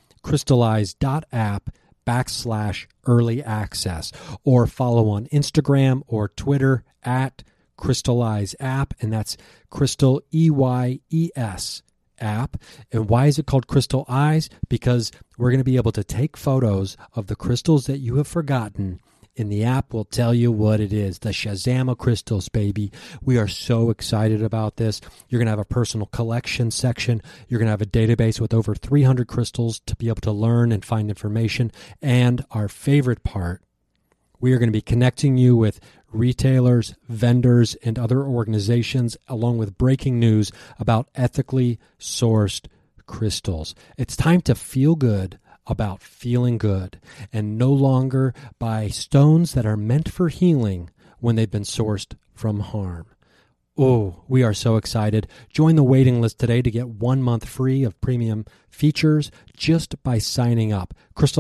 Crystallize.app/early access, or follow on Instagram or Twitter at Crystallize app, and that's Crystal EYES app. And why is it called Crystal Eyes? Because we're going to be able to take photos of the crystals that you have forgotten, and the app will tell you what it is. The Shazam of crystals, baby. We are so excited about this. You're going to have a personal collection section. You're going to have a database with over 300 crystals to be able to learn and find information. And our favorite part, we are going to be connecting you with retailers, vendors, and other organizations, along with breaking news about ethically sourced crystals. It's time to feel good about feeling good, and no longer buy stones that are meant for healing when they've been sourced from harm. Oh, we are so excited. Join the waiting list today to get 1 month free of premium features just by signing up.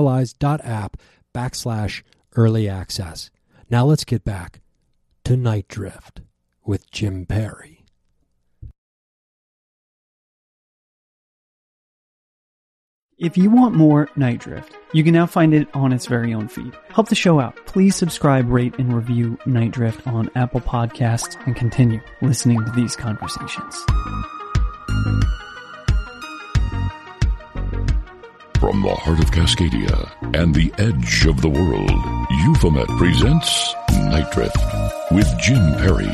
Crystallize.app/early access. Now let's get back to Night Drift with Jim Perry. If you want more Night Drift, you can now find it on its very own feed. Help the show out. Please subscribe, rate, and review Night Drift on Apple Podcasts and continue listening to these conversations. From the heart of Cascadia and the edge of the world, Euphomet presents Night Drift with Jim Perry.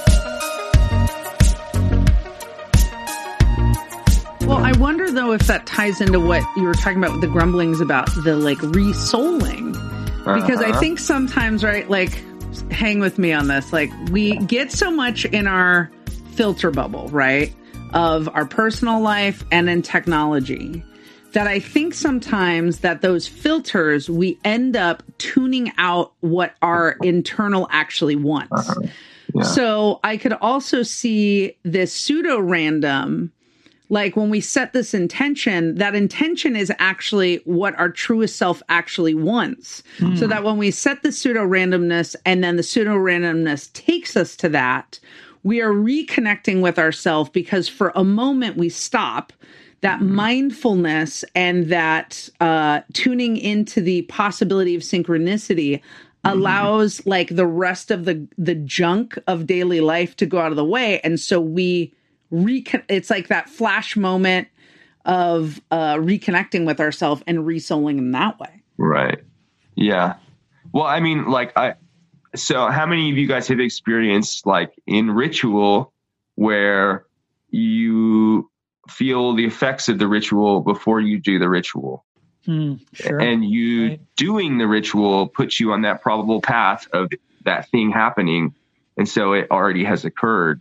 Well, I wonder, though, if that ties into what you were talking about with the grumblings about the, like, re-souling. Because I think sometimes, right, like, hang with me on this, like, we get so much in our filter bubble, right, of our personal life and in technology, that I think sometimes that those filters, we end up tuning out what our internal actually wants. Yeah. So I could also see this pseudo-random, like when we set this intention, that intention is actually what our truest self actually wants. So that when we set the pseudo-randomness and then the pseudo-randomness takes us to that, we are reconnecting with ourselves, because for a moment we stop. That mindfulness and that tuning into the possibility of synchronicity allows like the rest of the junk of daily life to go out of the way. And so we it's like that flash moment of reconnecting with ourselves and re-souling in that way. Right. Yeah. Well, I mean, so how many of you guys have experienced like in ritual where you feel the effects of the ritual before you do the ritual? Sure. And you doing the ritual puts you on that probable path of that thing happening. And so it already has occurred.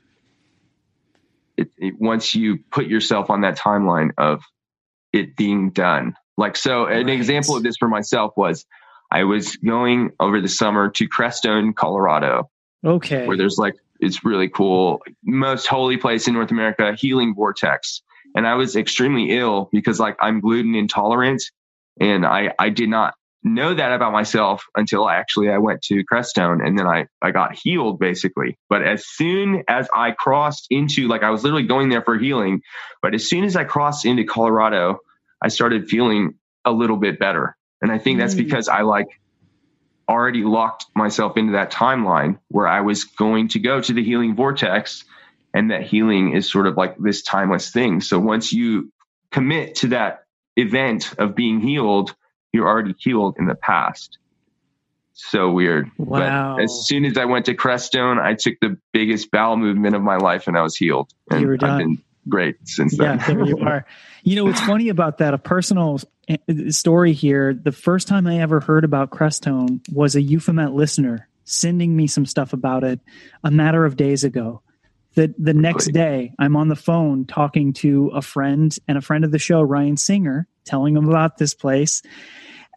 Once you put yourself on that timeline of it being done. Like, so an example of this for myself was I was going over the summer to Crestone, Colorado. Okay. Where there's like, it's really cool. Most holy place in North America, healing vortex. And I was extremely ill because like I'm gluten intolerant. And I did not know that about myself until I went to Crestone, and then I got healed basically. But as soon as I crossed into, like, I was literally going there for healing, but as soon as I crossed into Colorado, I started feeling a little bit better. And I think that's because I like already locked myself into that timeline where I was going to go to the healing vortex, and that healing is sort of like this timeless thing. So once you commit to that event of being healed, you're already healed in the past. So weird. Wow. But as soon as I went to Crestone, I took the biggest bowel movement of my life and I was healed. And you were done. I've been great since then. Yeah, there you are. You know, what's funny about that, a personal story here, the first time I ever heard about Crestone was a Euphomet listener sending me some stuff about it a matter of days ago. The next day, I'm on the phone talking to a friend and a friend of the show, Ryan Singer, telling him about this place.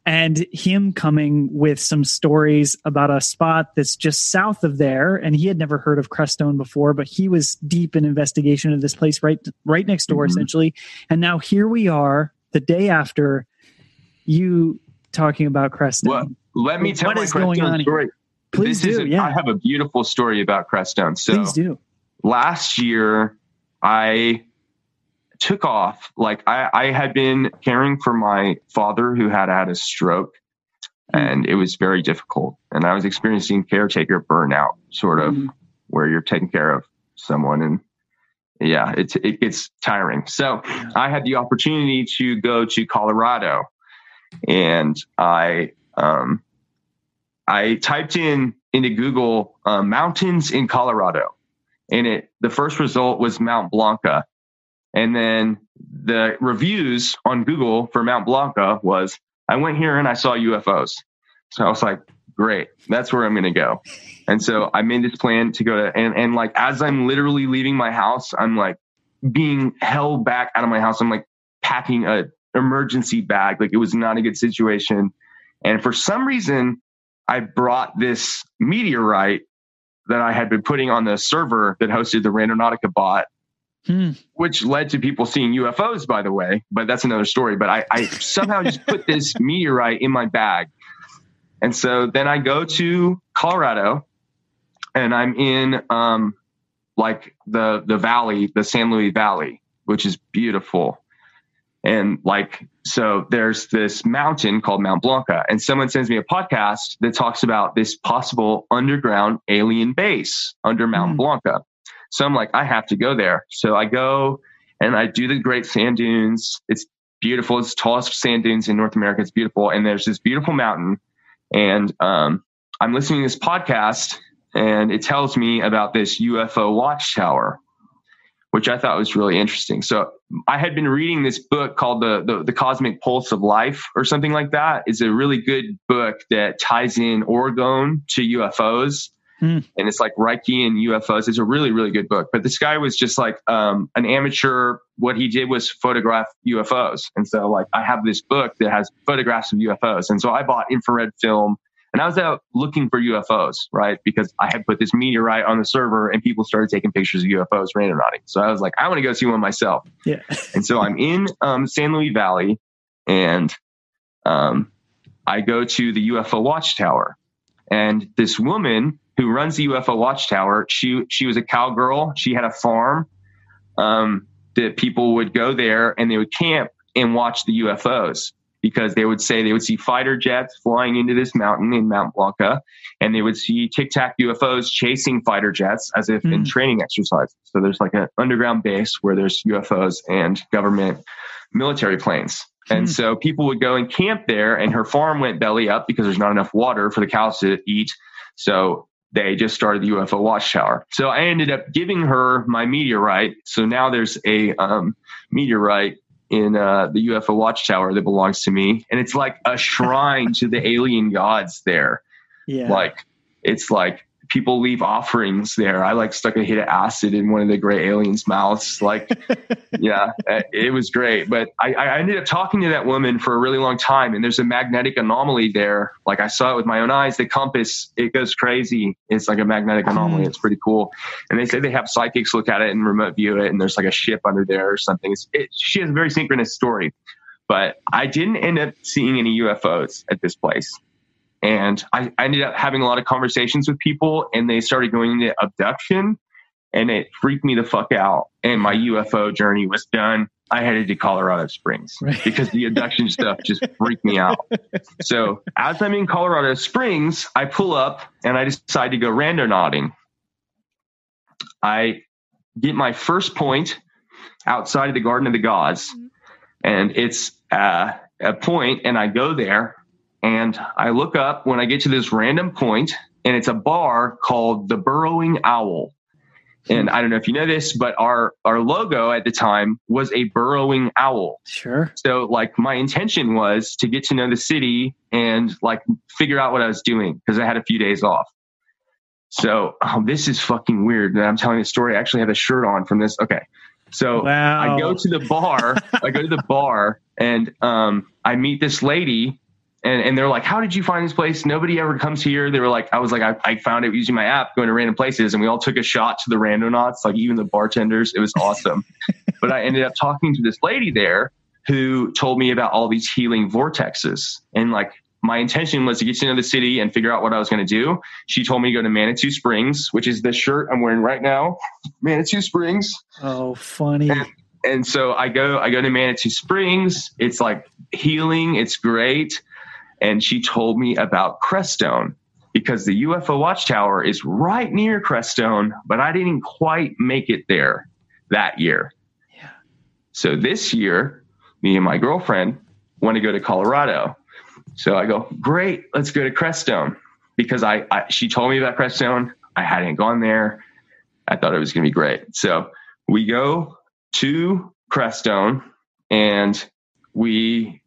and him coming with some stories about a spot that's just south of there. And he had never heard of Crestone before, but he was deep in investigation of this place right next door, essentially. And now here we are the day after you talking about Crestone. Well, let me tell my Crestone story. Please do. I have a beautiful story about Crestone. So please do. Last year, I took off. Like I had been caring for my father who had had a stroke, and it was very difficult. And I was experiencing caretaker burnout, sort of, where you're taking care of someone, and yeah, it gets tiring. So I had the opportunity to go to Colorado, and I typed into Google mountains in Colorado, and the first result was Mount Blanca. And then the reviews on Google for Mount Blanca was, I went here and I saw UFOs. So I was like, great, that's where I'm going to go. And so I made this plan to go to, and like, as I'm literally leaving my house, I'm like being held back out of my house. I'm like packing a emergency bag. Like, it was not a good situation. And for some reason, I brought this meteorite that I had been putting on the server that hosted the Randonautica bot, which led to people seeing UFOs, by the way, but that's another story. But I somehow just put this meteorite in my bag. And so then I go to Colorado, and I'm in like the valley, the San Luis Valley, which is beautiful. And like, so there's this mountain called Mount Blanca, and someone sends me a podcast that talks about this possible underground alien base under Mount Blanca. So I'm like, I have to go there. So I go and I do the Great Sand Dunes. It's beautiful. It's the tallest sand dunes in North America. It's beautiful. And there's this beautiful mountain. And I'm listening to this podcast, and it tells me about this UFO watchtower, which I thought was really interesting. So I had been reading this book called the Cosmic Pulse of Life, or something like that. It's a really good book that ties in orgone to UFOs. And it's like Reiki and UFOs. It's a really, really good book. But this guy was just like an amateur. What he did was photograph UFOs. And so like, I have this book that has photographs of UFOs. And so I bought infrared film, and I was out looking for UFOs, right? Because I had put this meteorite on the server, and people started taking pictures of UFOs randonauting. So I was like, I want to go see one myself. Yeah. And so I'm in San Luis Valley, and I go to the UFO watchtower, and this woman who runs the UFO watchtower, she was a cowgirl. She had a farm that people would go there and they would camp and watch the UFOs, because they would say they would see fighter jets flying into this mountain in Mount Blanca, and they would see Tic Tac UFOs chasing fighter jets as if in training exercise. So there's like an underground base where there's UFOs and government military planes. And so people would go and camp there, and her farm went belly up because there's not enough water for the cows to eat. So they just started the UFO watchtower. So I ended up giving her my meteorite. So now there's a meteorite in the UFO watchtower that belongs to me. And it's like a shrine to the alien gods there. Yeah. Like, it's like people leave offerings there. I like stuck a hit of acid in one of the gray aliens' mouths. Like, yeah, it was great. But I ended up talking to that woman for a really long time, and there's a magnetic anomaly there. Like, I saw it with my own eyes. The compass, it goes crazy. It's like a magnetic anomaly. It's pretty cool. And they say they have psychics look at it and remote view it, and there's like a ship under there or something. She has a very synchronous story. But I didn't end up seeing any UFOs at this place. And I ended up having a lot of conversations with people, and they started going into abduction, and it freaked me the fuck out. And my UFO journey was done. I headed to Colorado Springs because the abduction stuff just freaked me out. So as I'm in Colorado Springs, I pull up and I decide to go randonauting. I get my first point outside of the Garden of the Gods, and it's a point, and I go there. And I look up when I get to this random point, and it's a bar called the Burrowing Owl. And I don't know if you know this, but our logo at the time was a burrowing owl. Sure. So like, my intention was to get to know the city and like figure out what I was doing, because I had a few days off. So this is fucking weird that I'm telling the story. I actually have a shirt on from this. Okay. So I go to the bar. And I meet this lady. And they're like, how did you find this place? Nobody ever comes here. They were like, I found it using my app, going to random places. And we all took a shot to the Randonauts, like even the bartenders. It was awesome. But I ended up talking to this lady there who told me about all these healing vortexes. And like, my intention was to get to know the city and figure out what I was going to do. She told me to go to Manitou Springs, which is the shirt I'm wearing right now. Manitou Springs. Oh, funny. And so I go to Manitou Springs. It's like healing. It's great. And she told me about Crestone because the UFO Watchtower is right near Crestone, but I didn't quite make it there that year. Yeah. So this year, me and my girlfriend want to go to Colorado. So I go, great, let's go to Crestone because she told me about Crestone. I hadn't gone there. I thought it was going to be great. So we go to Crestone and we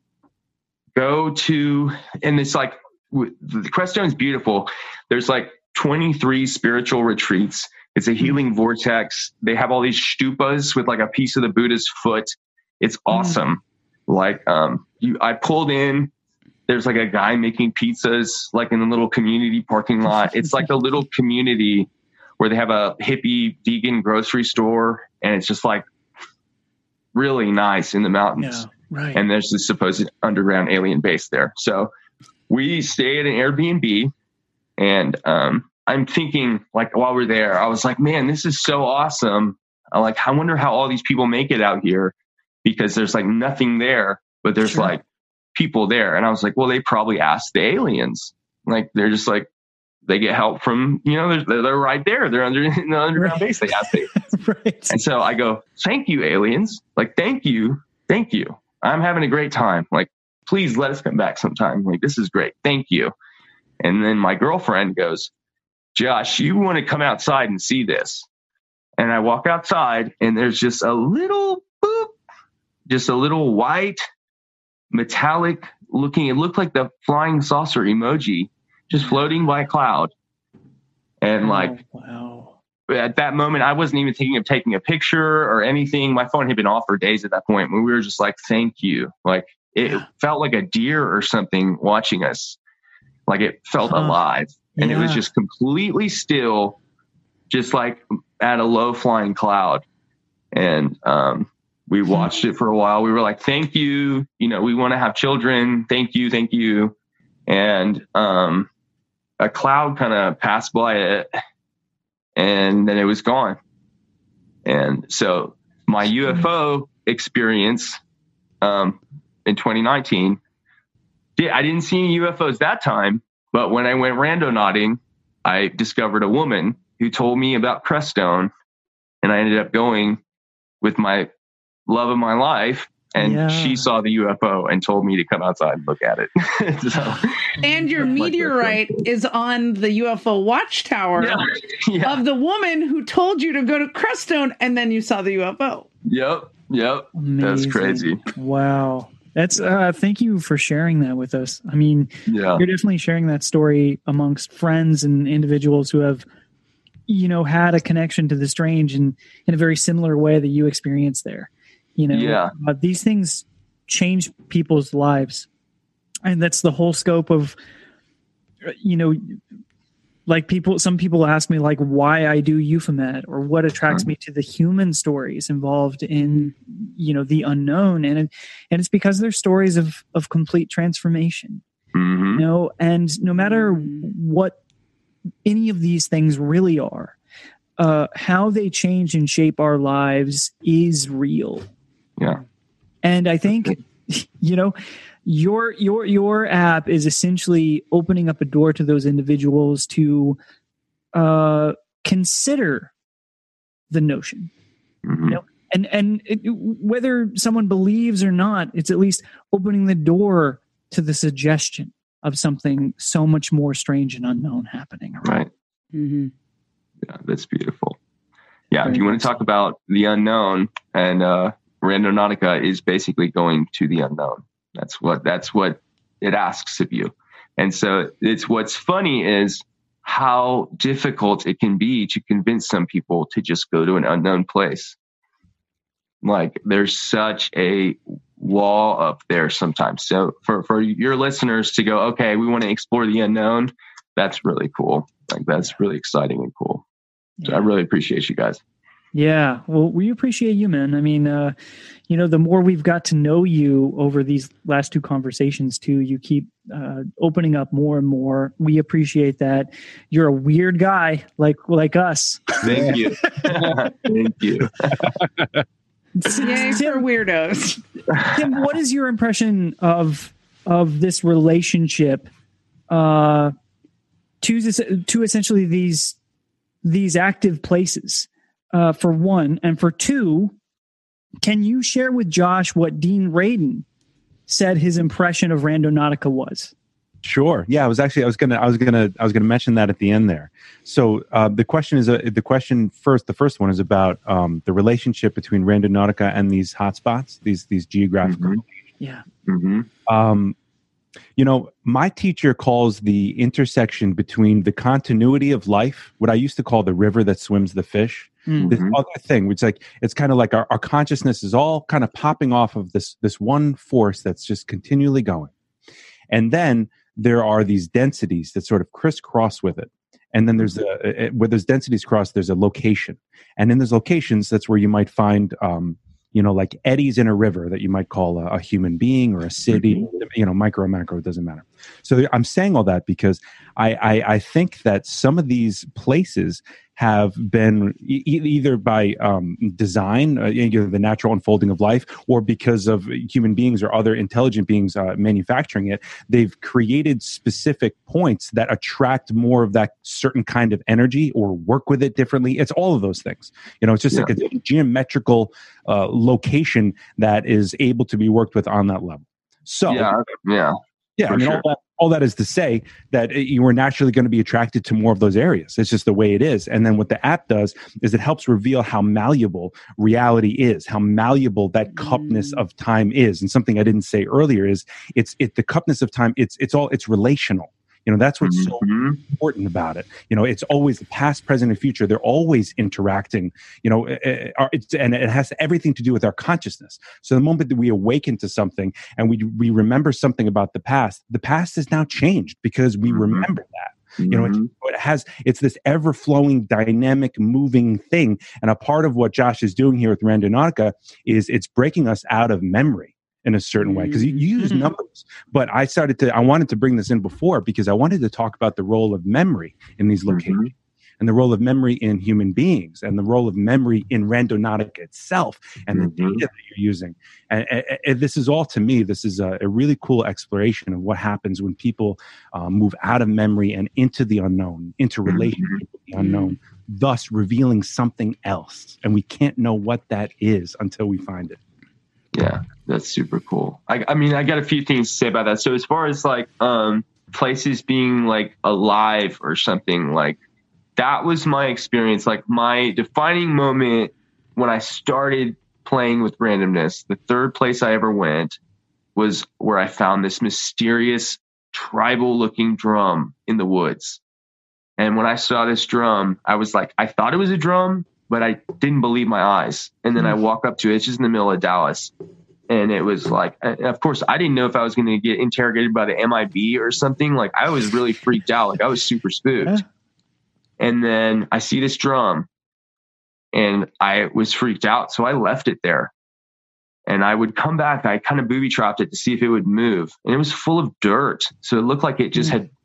go to, and it's like, the Crestone is beautiful. There's like 23 spiritual retreats. It's a healing vortex. They have all these stupas with like a piece of the Buddha's foot. It's awesome. Like, I pulled in, there's like a guy making pizzas, like in a little community parking lot. It's like a little community where they have a hippie vegan grocery store. And it's just like really nice in the mountains. Yeah. Right. And there's this supposed underground alien base there. So we stay at an Airbnb and I'm thinking like while we're there, I was like, man, this is so awesome. I wonder how all these people make it out here because there's like nothing there, but there's like people there. And I was like, well, they probably asked the aliens. Like, they're just like, they get help from, they're right there. They're in the underground base. They ask the Right. And so I go, thank you, aliens. Like, thank you. Thank you. I'm having a great time. Like, please let us come back sometime. Like, this is great. Thank you. And then my girlfriend goes, Josh, you want to come outside and see this? And I walk outside and there's just a little white metallic looking, it looked like the flying saucer emoji just floating by a cloud. And wow. At that moment, I wasn't even thinking of taking a picture or anything. My phone had been off for days at that point when we were just like, thank you. Like, it felt like a deer or something watching us. Like, it felt alive. And it was just completely still, just like at a low flying cloud. And we watched it for a while. We were like, thank you. We want to have children. Thank you. Thank you. And a cloud kind of passed by it. And then it was gone. And so my UFO experience in 2019, I didn't see any UFOs that time. But when I went randonauting, I discovered a woman who told me about Crestone. And I ended up going with my love of my life. And she saw the UFO and told me to come outside and look at it. And your meteorite is on the UFO Watchtower of the woman who told you to go to Crestone, and then you saw the UFO. Yep. Amazing. That's crazy. Wow. That's thank you for sharing that with us. I mean, you're definitely sharing that story amongst friends and individuals who have, had a connection to the strange in a very similar way that you experienced there. These things change people's lives. And that's the whole scope of, like some people ask me like why I do Euphomet or what attracts me to the human stories involved in, the unknown. And it's because they're stories of complete transformation, and no matter what any of these things really are, how they change and shape our lives is real. Yeah. And I think, your app is essentially opening up a door to those individuals to consider the notion. And whether someone believes or not, it's at least opening the door to the suggestion of something so much more strange and unknown happening. Right. Mm-hmm. Yeah, that's beautiful. Yeah, if you want to talk about the unknown, and Randonautica is basically going to the unknown. That's what it asks of you. And so what's funny is how difficult it can be to convince some people to just go to an unknown place. Like, there's such a wall up there sometimes. So for your listeners to go, okay, we want to explore the unknown, that's really cool. Like, that's really exciting and cool. So I really appreciate you guys. Yeah. Well, we appreciate you, man. I mean, the more we've got to know you over these last two conversations too, you keep opening up more and more. We appreciate that. You're a weird guy like us. Thank you. Thank you. Yay for weirdos. Tim, what is your impression of this relationship to essentially these active places? For one, and for two, can you share with Josh what Dean Radin said his impression of Randonautica was? Sure. Yeah, I was gonna mention that at the end there. So the first one is about the relationship between Randonautica and these hotspots, these geographical. Mm-hmm. Yeah. Mm-hmm. My teacher calls the intersection between the continuity of life, what I used to call the river that swims the fish, this other thing, which it's kind of like our consciousness is all kind of popping off of this one force that's just continually going. And then there are these densities that sort of crisscross with it. And then there's where those densities cross, there's a location. And in those locations, that's where you might find like eddies in a river that you might call a human being or a city, micro, macro, it doesn't matter. So I'm saying all that because I think that some of these places have been either by design, the natural unfolding of life, or because of human beings or other intelligent beings manufacturing it, they've created specific points that attract more of that certain kind of energy or work with it differently. It's all of those things. It's just like a geometrical location that is able to be worked with on that level. So, I mean, sure. All that is to say that you are naturally going to be attracted to more of those areas. It's just the way it is. And then what the app does is it helps reveal how malleable reality is, how malleable that cupness of time is. And something I didn't say earlier is the cupness of time. It's relational. That's what's so important about it. It's always the past, present, and future. They're always interacting, and it has everything to do with our consciousness. So the moment that we awaken to something and we remember something about the past has now changed because we remember that. It's this ever-flowing, dynamic, moving thing. And a part of what Josh is doing here with Randonautica is it's breaking us out of memory in a certain way, because you use numbers. But I wanted to bring this in before because I wanted to talk about the role of memory in these locations and the role of memory in human beings and the role of memory in Randonautica itself and the data that you're using. And this is all, to me, this is a really cool exploration of what happens when people move out of memory and into the unknown, into relationship with the unknown, thus revealing something else. And we can't know what that is until we find it. Yeah, that's super cool. I mean, I got a few things to say about that. So as far as like places being like alive or something, like that was my experience. Like my defining moment when I started playing with randomness, the third place I ever went was where I found this mysterious tribal looking drum in the woods. And when I saw this drum, I was like, I thought it was a drum, but I didn't believe my eyes. And then I walk up to it. It's just in the middle of Dallas. And it was like, of course, I didn't know if I was going to get interrogated by the MIB or something. Like I was really freaked out. Like I was super spooked. And then I see this drum and I was freaked out. So I left it there and I would come back. I kind of booby trapped it to see if it would move, and it was full of dirt. So it looked like it just had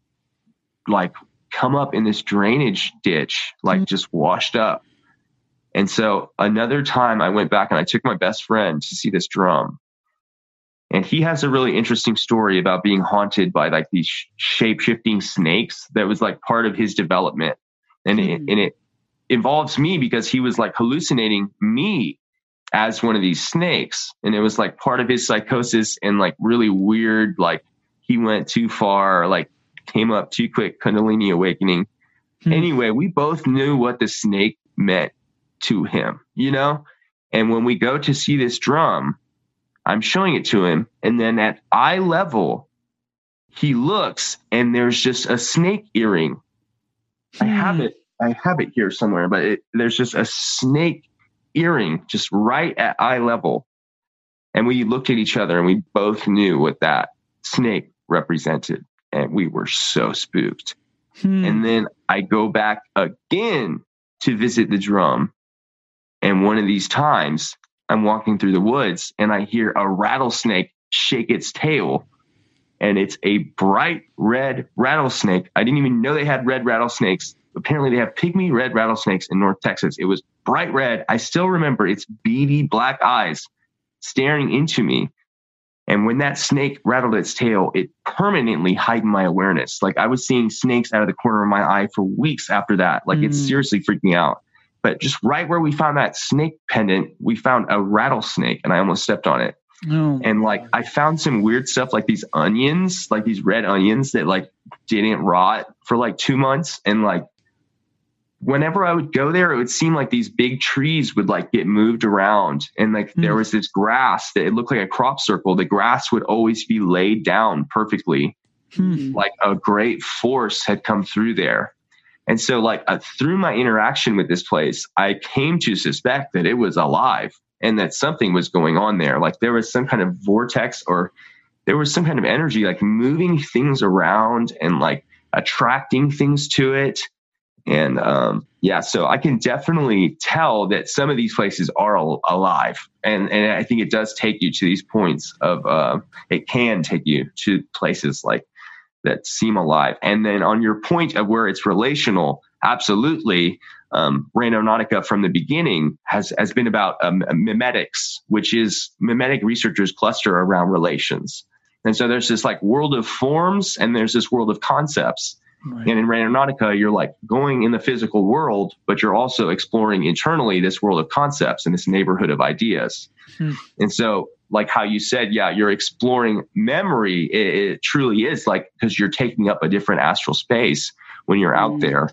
like come up in this drainage ditch, like just washed up. And so another time I went back and I took my best friend to see this drum. And he has a really interesting story about being haunted by like these shape-shifting snakes that was like part of his development. And it involves me because he was like hallucinating me as one of these snakes. And it was like part of his psychosis and like really weird, like he went too far, like came up too quick, Kundalini awakening. Anyway, we both knew what the snake meant to him, and when we go to see this drum, I'm showing it to him, and then at eye level he looks and there's just a snake earring. I have it here somewhere, but there's just a snake earring just right at eye level. And we looked at each other and we both knew what that snake represented. And we were so spooked. And then I go back again to visit the drum. And one of these times I'm walking through the woods and I hear a rattlesnake shake its tail. And it's a bright red rattlesnake. I didn't even know they had red rattlesnakes. Apparently they have pygmy red rattlesnakes in North Texas. It was bright red. I still remember its beady black eyes staring into me. And when that snake rattled its tail, it permanently heightened my awareness. Like I was seeing snakes out of the corner of my eye for weeks after that. Like it seriously freaked me out. But just right where we found that snake pendant, we found a rattlesnake and I almost stepped on it. Oh, and like I found some weird stuff like these onions, like these red onions that like didn't rot for like 2 months. And like whenever I would go there, it would seem like these big trees would like get moved around. And like there was this grass that it looked like a crop circle. The grass would always be laid down perfectly. Like a great force had come through there. And so like through my interaction with this place, I came to suspect that it was alive and that something was going on there. Like there was some kind of vortex or there was some kind of energy, like moving things around and like attracting things to it. And so I can definitely tell that some of these places are alive. And I think it does take you to these points of, it can take you to places like that seem alive. And then on your point of where it's relational, absolutely. Randonautica from the beginning has been about mimetics, which is mimetic researchers cluster around relations. And so there's this like world of forms and there's this world of concepts. Right. And in Randonautica, you're like going in the physical world, but you're also exploring internally this world of concepts and this neighborhood of ideas. And so like how you said, you're exploring memory. It truly is like, because you're taking up a different astral space when you're out there.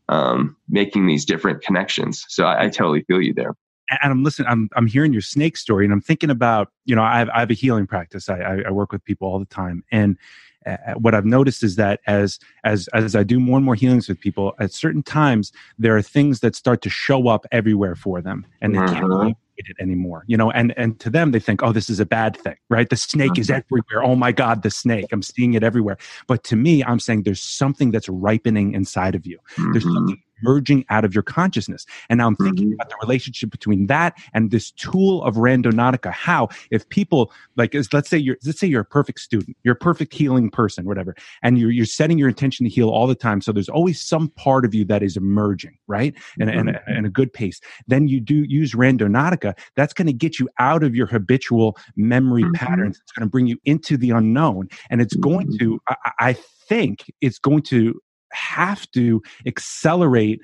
Making these different connections. So I totally feel you there. And I'm hearing your snake story and I'm thinking about, I have a healing practice. I work with people all the time. And what I've noticed is that as I do more and more healings with people, at certain times, there are things that start to show up everywhere for them and they can't believe it anymore, and to them, they think, oh, this is a bad thing, right? The snake is everywhere. Oh my God, the snake, I'm seeing it everywhere. But to me, I'm saying there's something that's ripening inside of you. There's something emerging out of your consciousness. And now I'm thinking about the relationship between that and this tool of Randonautica. How, if people like, let's say you're a perfect student, you're a perfect healing person, whatever, and you're setting your intention to heal all the time. So there's always some part of you that is emerging, right? And a good pace. Then you do use Randonautica. That's going to get you out of your habitual memory patterns. It's going to bring you into the unknown. And it's going to, I think it's going to have to accelerate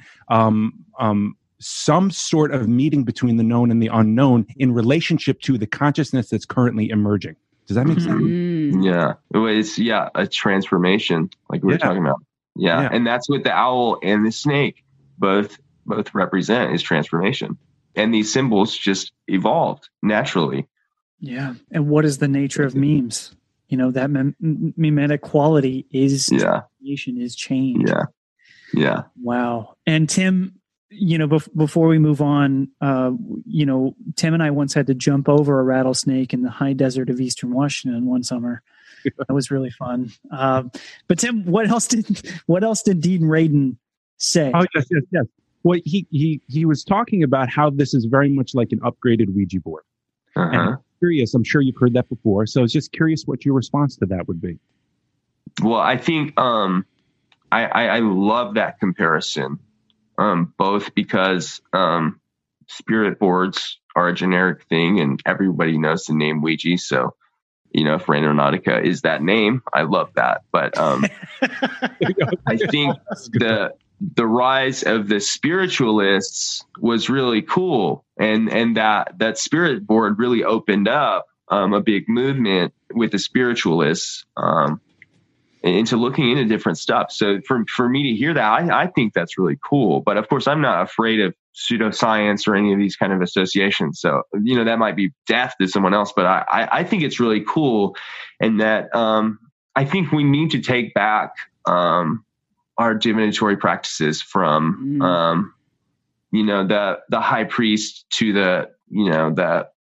some sort of meeting between the known and the unknown in relationship to the consciousness that's currently emerging. Does that make sense? Yeah. It's a transformation like we were talking about. Yeah. And that's what the owl and the snake both represent, is transformation. And these symbols just evolved naturally. Yeah. And what is the nature of memes? That mimetic quality is transformation, is change. Yeah. Wow. And Tim, before we move on, Tim and I once had to jump over a rattlesnake in the high desert of Eastern Washington one summer. That was really fun. But Tim, what else did Dean Radin say? Oh, yes. Well, he was talking about how this is very much like an upgraded Ouija board. And I'm curious, I'm sure you've heard that before. So I was just curious what your response to that would be. Well, I think I love that comparison, both because spirit boards are a generic thing and everybody knows the name Ouija. So, if Randonautica is that name, I love that. But I think the rise of the spiritualists was really cool. And that spirit board really opened up a big movement with the spiritualists into looking into different stuff. So for me to hear that, I think that's really cool. But of course, I'm not afraid of pseudoscience or any of these kind of associations. So, that might be death to someone else, but I think it's really cool. And that I think we need to take back our divinatory practices from, the high priest to the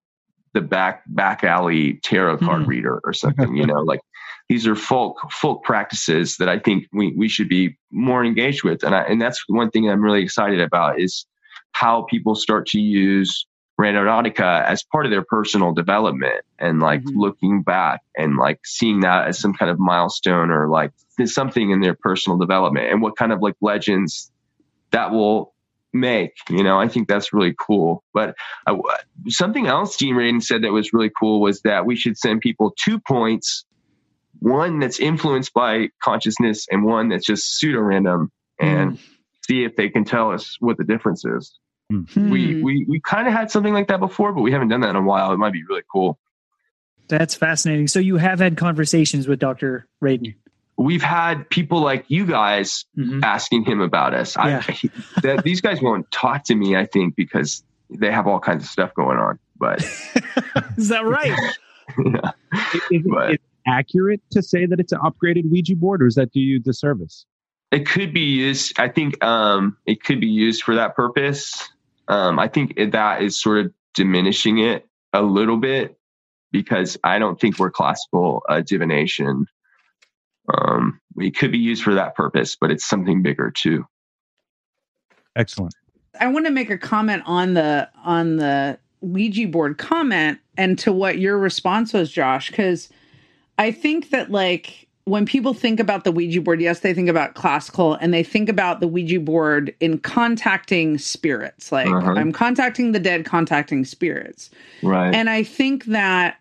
the back alley tarot card reader or something, like these are folk practices that I think we should be more engaged with. And that's one thing I'm really excited about is how people start to use Randonautica as part of their personal development and like looking back and like seeing that as some kind of milestone or like something in their personal development and what kind of like legends that will make, I think that's really cool. But something else Gene Radin said that was really cool was that we should send people 2 points, one that's influenced by consciousness and one that's just pseudo-random, and see if they can tell us what the difference is. We kind of had something like that before, but we haven't done that in a while. It might be really cool. That's fascinating. So you have had conversations with Dr. Radin. We've had people like you guys asking him about us. These guys won't talk to me, I think, because they have all kinds of stuff going on. But is that right? Yeah. Is it accurate to say that it's an upgraded Ouija board, or is that do you disservice? It could be used. I think it could be used for that purpose. I think that is sort of diminishing it a little bit because I don't think we're classical divination. It could be used for that purpose, but it's something bigger too. Excellent. I want to make a comment on the Ouija board comment and to what your response was, Josh, because I think that like when people think about the Ouija board, yes, they think about classical and they think about the Ouija board in contacting spirits. Like I'm contacting the dead, contacting spirits. Right. And I think that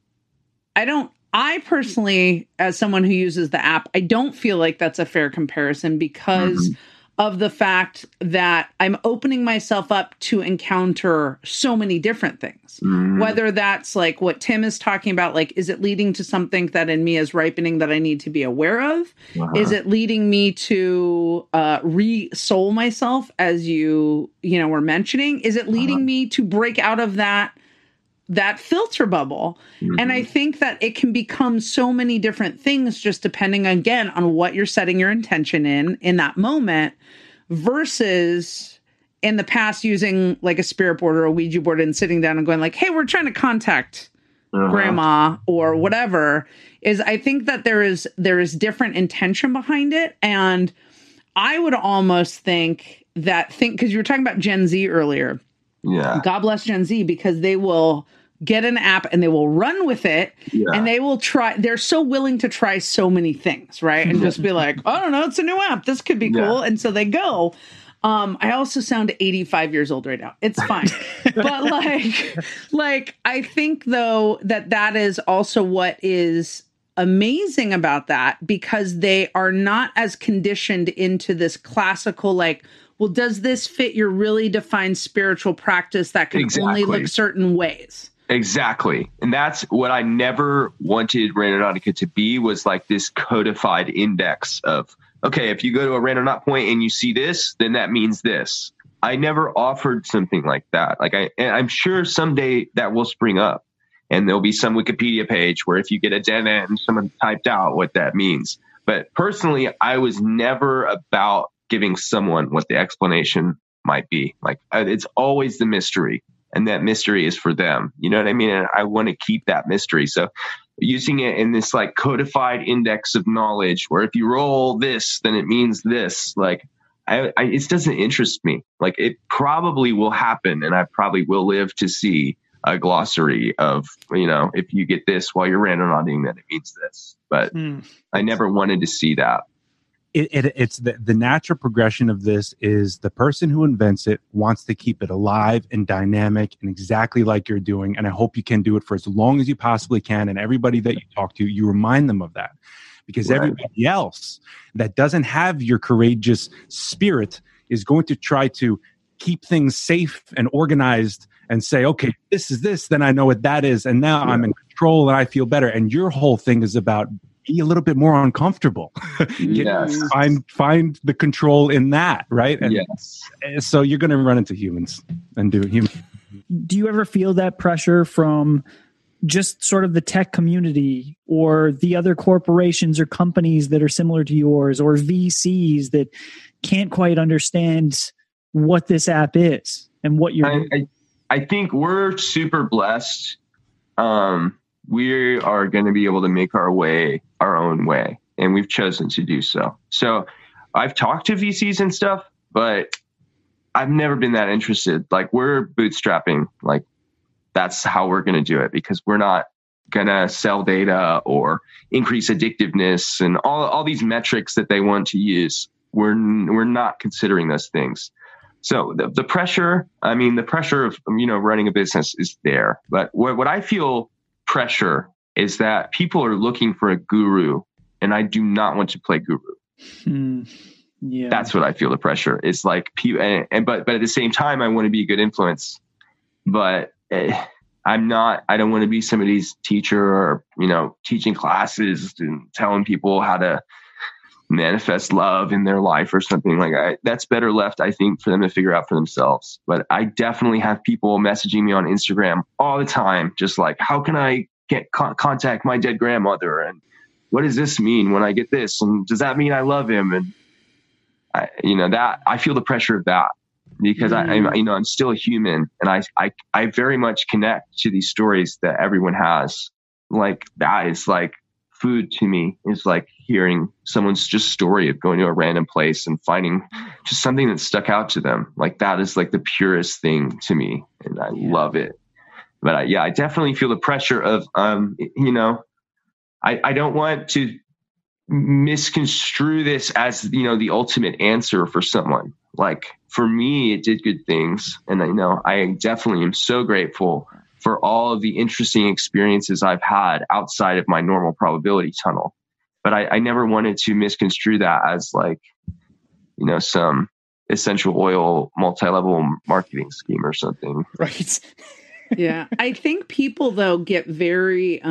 I personally, as someone who uses the app, I don't feel like that's a fair comparison because of the fact that I'm opening myself up to encounter so many different things. Whether that's like what Tim is talking about, like, is it leading to something that in me is ripening that I need to be aware of? Is it leading me to re-soul myself, as you were mentioning? Is it leading me to break out of that filter bubble? And I think that it can become so many different things just depending, again, on what you're setting your intention in that moment versus in the past using like a spirit board or a Ouija board and sitting down and going like, hey, we're trying to contact grandma or whatever. Is I think that there is different intention behind it. And I would almost think because you were talking about Gen Z earlier. Yeah. God bless Gen Z, because they will get an app and they will run with it and they will try. They're so willing to try so many things, right? And just be like, I don't know, it's a new app. This could be cool. And so they go. I also sound 85 years old right now. It's fine. But like, I think though that is also what is amazing about that, because they are not as conditioned into this classical, like, well, does this fit your really defined spiritual practice that can only look certain ways? Exactly. And that's what I never wanted Randonautica to be, was like this codified index of, okay, if you go to a Randonaut point and you see this, then that means this. I never offered something like that. Like I'm sure someday that will spring up and there'll be some Wikipedia page where if you get a dead end, someone typed out what that means. But personally, I was never about giving someone what the explanation might be. Like it's always the mystery, and that mystery is for them. You know what I mean? And I want to keep that mystery. So using it in this like codified index of knowledge, where if you roll this, then it means this. Like it doesn't interest me. Like it probably will happen, and I probably will live to see a glossary of, if you get this while you're randonauting, then it means this. But I never wanted to see that. It's the natural progression of this is the person who invents it wants to keep it alive and dynamic and exactly like you're doing. And I hope you can do it for as long as you possibly can. And everybody that you talk to, you remind them of that, because everybody else that doesn't have your courageous spirit is going to try to keep things safe and organized and say, okay, this is this, then I know what that is. And now I'm in control and I feel better. And your whole thing is about be a little bit more uncomfortable. Find the control in that, right? And so you're going to run into humans and do human. Do you ever feel that pressure from just sort of the tech community or the other corporations or companies that are similar to yours, or VCs that can't quite understand what this app is and what you're doing? I think we're super blessed we are going to be able to make our own way. And we've chosen to do so. So I've talked to VCs and stuff, but I've never been that interested. Like, we're bootstrapping. Like, that's how we're going to do it, because we're not going to sell data or increase addictiveness and all these metrics that they want to use. We're not considering those things. So the pressure, the pressure of, running a business is there. But what I feel pressure is that people are looking for a guru, and I do not want to play guru. Yeah. That's what I feel the pressure is like. But at the same time, I want to be a good influence, but I don't want to be somebody's teacher or, teaching classes and telling people how to manifest love in their life or something like that. That's better left, I think, for them to figure out for themselves. But I definitely have people messaging me on Instagram all the time, just like, how can I contact my dead grandmother? And what does this mean when I get this? And does that mean I love him? And I feel the pressure of that, because I'm still a human, and I very much connect to these stories that everyone has. Like, that is like food to me, is like hearing someone's just story of going to a random place and finding just something that stuck out to them. Like, that is like the purest thing to me, and I love it. But I definitely feel the pressure of, I don't want to misconstrue this as, the ultimate answer for someone. Like, for me, it did good things. And I definitely am so grateful for all of the interesting experiences I've had outside of my normal probability tunnel. But I never wanted to misconstrue that as like, some essential oil multi-level marketing scheme or something. Right. Yeah. I think people, though, get very,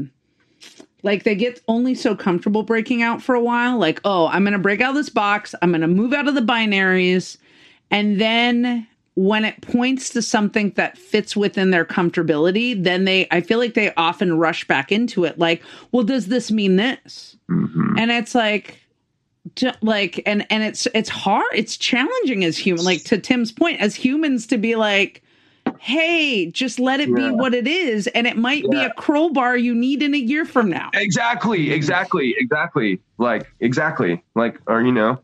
they get only so comfortable breaking out for a while. Like, oh, I'm going to break out of this box. I'm going to move out of the binaries. And then when it points to something that fits within their comfortability, then I feel like they often rush back into it. Like, well, does this mean this? Mm-hmm. And it's like, and it's hard. It's challenging as human, like to Tim's point, as humans, to be like, hey, just let it be what it is. And it might be a crowbar you need in a year from now. Exactly. Like, exactly. Like, or,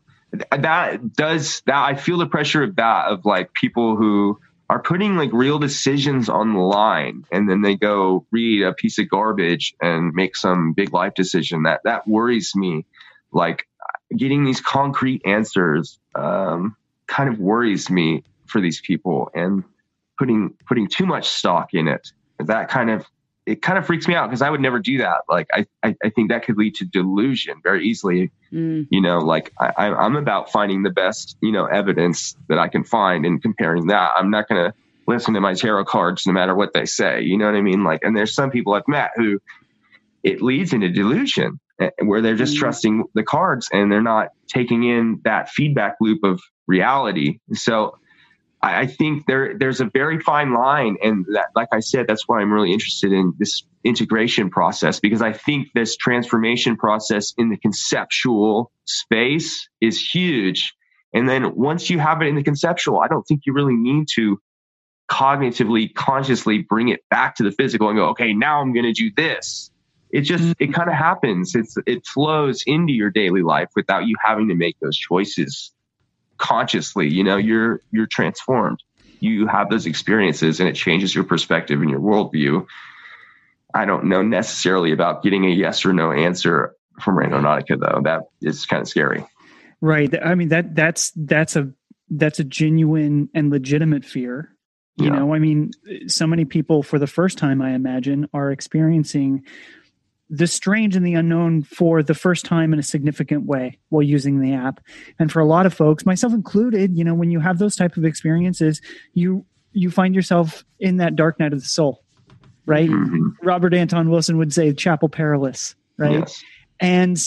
that I feel the pressure of that, of like people who are putting like real decisions on the line, and then they go read a piece of garbage and make some big life decision. That worries me. Like, getting these concrete answers kind of worries me for these people, and putting too much stock in it. That kind of freaks me out, because I would never do that. Like, I think that could lead to delusion very easily. Like I'm about finding the best, evidence that I can find and comparing that. I'm not going to listen to my tarot cards no matter what they say. You know what I mean? Like, and there's some people I've met who it leads into delusion, where they're just trusting the cards and they're not taking in that feedback loop of reality. So I think there's a very fine line. And that, like I said, that's why I'm really interested in this integration process, because I think this transformation process in the conceptual space is huge. And then once you have it in the conceptual, I don't think you really need to cognitively, consciously bring it back to the physical and go, okay, now I'm going to do this. It just, it kind of happens. It flows into your daily life without you having to make those choices consciously. You're transformed. You have those experiences, and it changes your perspective and your worldview. I don't know necessarily about getting a yes or no answer from Randonautica, though. That is kind of scary. Right. I mean, that's a genuine and legitimate fear. You know, I mean, so many people for the first time, I imagine, are experiencing the strange and the unknown for the first time in a significant way while using the app. And for a lot of folks, myself included, when you have those type of experiences, you find yourself in that dark night of the soul, right? Mm-hmm. Robert Anton Wilson would say chapel perilous, right? Yes. And,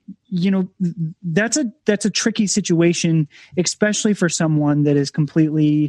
that's a tricky situation, especially for someone that is completely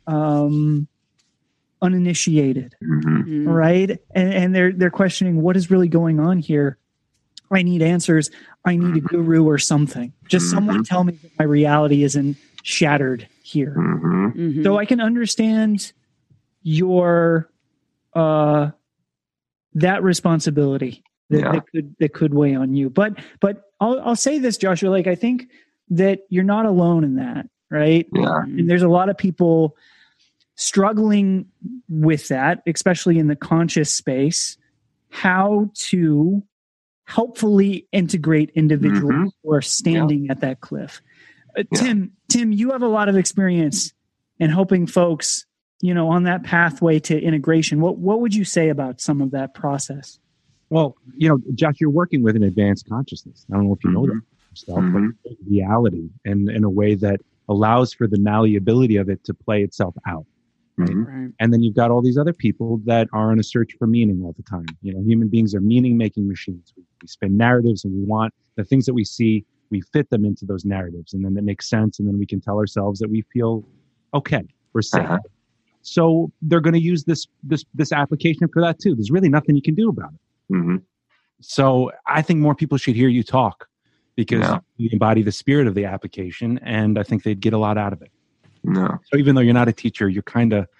uninitiated, right? And they're questioning what is really going on here. I need answers. I need a guru or something. Just someone tell me that my reality isn't shattered here. So I can understand your that responsibility that could weigh on you. But I'll say this, Joshua, like, I think that you're not alone in that, right? Yeah. And there's a lot of people struggling with that, especially in the conscious space, how to helpfully integrate individuals who are standing at that cliff. Tim, you have a lot of experience in helping folks, on that pathway to integration. What would you say about some of that process? Well, Josh, you're working with an advanced consciousness. I don't know if you know that stuff, but reality, and in a way that allows for the malleability of it to play itself out. Right? And then you've got all these other people that are on a search for meaning all the time. Human beings are meaning-making machines. We spin narratives, and we want the things that we see, we fit them into those narratives, and then it makes sense, and then we can tell ourselves that we feel okay, we're safe. So they're going to use this application for that too. There's really nothing you can do about it. So I think more people should hear you talk, because you embody the spirit of the application, and I think they'd get a lot out of it. No. So even though you're not a teacher, you're kind of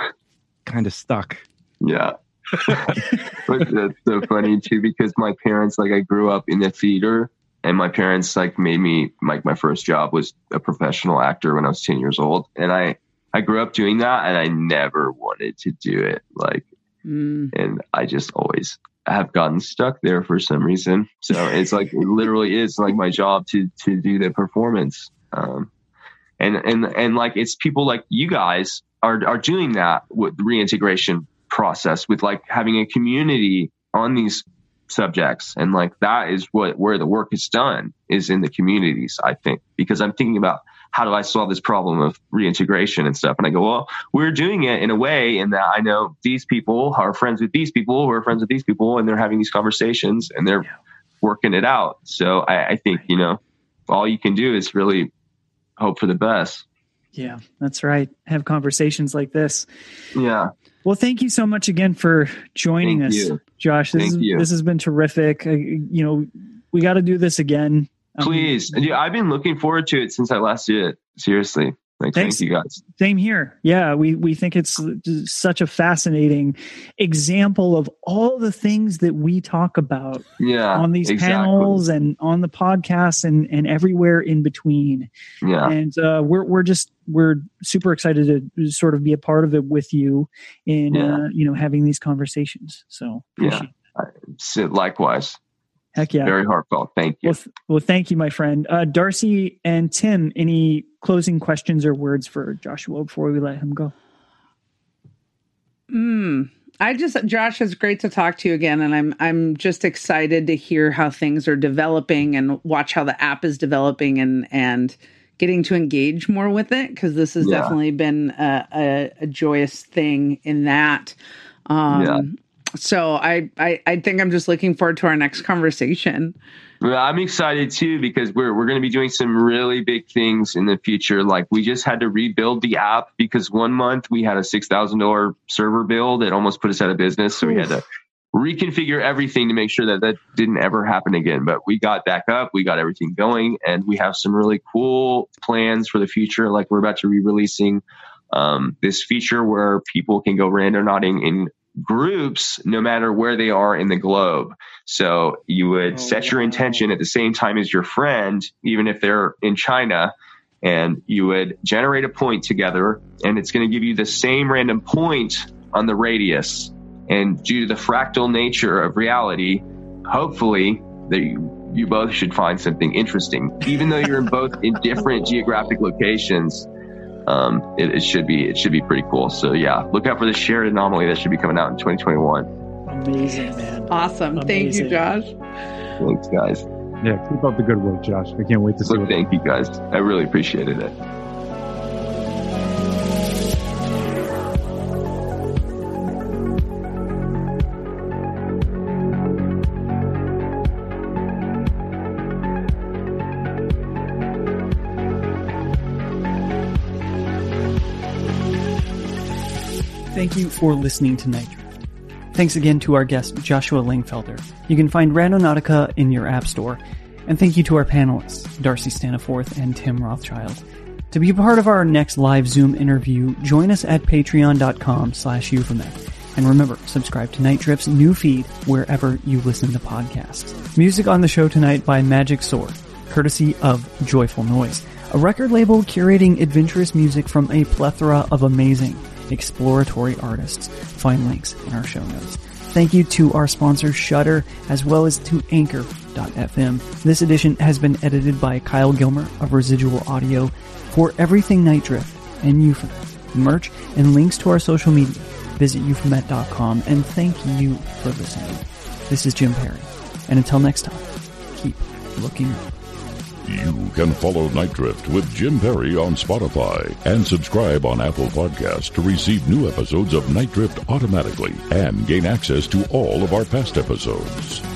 stuck. Yeah. But that's so funny too, because my parents, I grew up in the theater, and my parents made me, my first job was a professional actor when I was 10 years old. And I grew up doing that, and I never wanted to do it. And I just always have gotten stuck there for some reason. So it's it literally is my job to do the performance. And it's people like you guys are doing that with the reintegration process, with having a community on these subjects. And that is where the work is done, is in the communities, I think, because I'm thinking about, how do I solve this problem of reintegration and stuff? And I go, well, we're doing it in a way in that I know these people are friends with these people who are friends with these people, and they're having these conversations, and they're working it out. So I think, all you can do is really hope for the best. Yeah, that's right. Have conversations like this. Yeah. Well, thank you so much again for joining us, Josh. This has been terrific. We got to do this again. Please. I've been looking forward to it since I last did it. Seriously. Thank you guys. Same here. Yeah. We think it's such a fascinating example of all the things that we talk about on these panels and on the podcast and everywhere in between. Yeah. And we're super excited to sort of be a part of it with you in, having these conversations. So appreciate it. Likewise. Heck yeah. Very heartfelt. Thank you. Well, thank you, my friend. Darcy and Tim, any closing questions or words for Joshua before we let him go? Josh, it's great to talk to you again. And I'm just excited to hear how things are developing and watch how the app is developing and getting to engage more with it. Because this has definitely been a joyous thing in that. So I think I'm just looking forward to our next conversation. Well, I'm excited too, because we're going to be doing some really big things in the future. We just had to rebuild the app because one month we had a $6,000 server bill that almost put us out of business. So we had to reconfigure everything to make sure that didn't ever happen again. But we got back up, we got everything going, and we have some really cool plans for the future. We're about to be releasing this feature where people can go randonauting in groups no matter where they are in the globe. So you would set your intention at the same time as your friend, even if they're in China, and you would generate a point together, and it's going to give you the same random point on the radius. And due to the fractal nature of reality, hopefully that you both should find something interesting, even though you're both in different geographic locations. It should be pretty cool. So look out for the shared anomaly that should be coming out in 2021. Amazing, man. Awesome. Amazing. Thank you, Josh. Thanks, guys. Yeah, keep up the good work, Josh. I can't wait to see it. Thank you, guys. I really appreciated it. Thank you for listening to Night Drift. Thanks again to our guest, Joshua Lingfelder. You can find Randonautica in your app store. And thank you to our panelists, Darcy Staniforth and Tim Rothschild. To be a part of our next live Zoom interview, join us at patreon.com/Euphomet. And remember, subscribe to Night Drift's new feed wherever you listen to podcasts. Music on the show tonight by Magic Sword, courtesy of Joyful Noise, a record label curating adventurous music from a plethora of amazing exploratory artists. Find links in our show notes. Thank you to our sponsor Shudder, as well as to Anchor.fm. This edition has been edited by Kyle Gilmer of Residual Audio. For everything Night Drift and Euphomet, merch, and links to our social media, visit euphomet.com, and thank you for listening. This is Jim Perry, and until next time, keep looking up. You can follow Night Drift with Jim Perry on Spotify and subscribe on Apple Podcasts to receive new episodes of Night Drift automatically and gain access to all of our past episodes.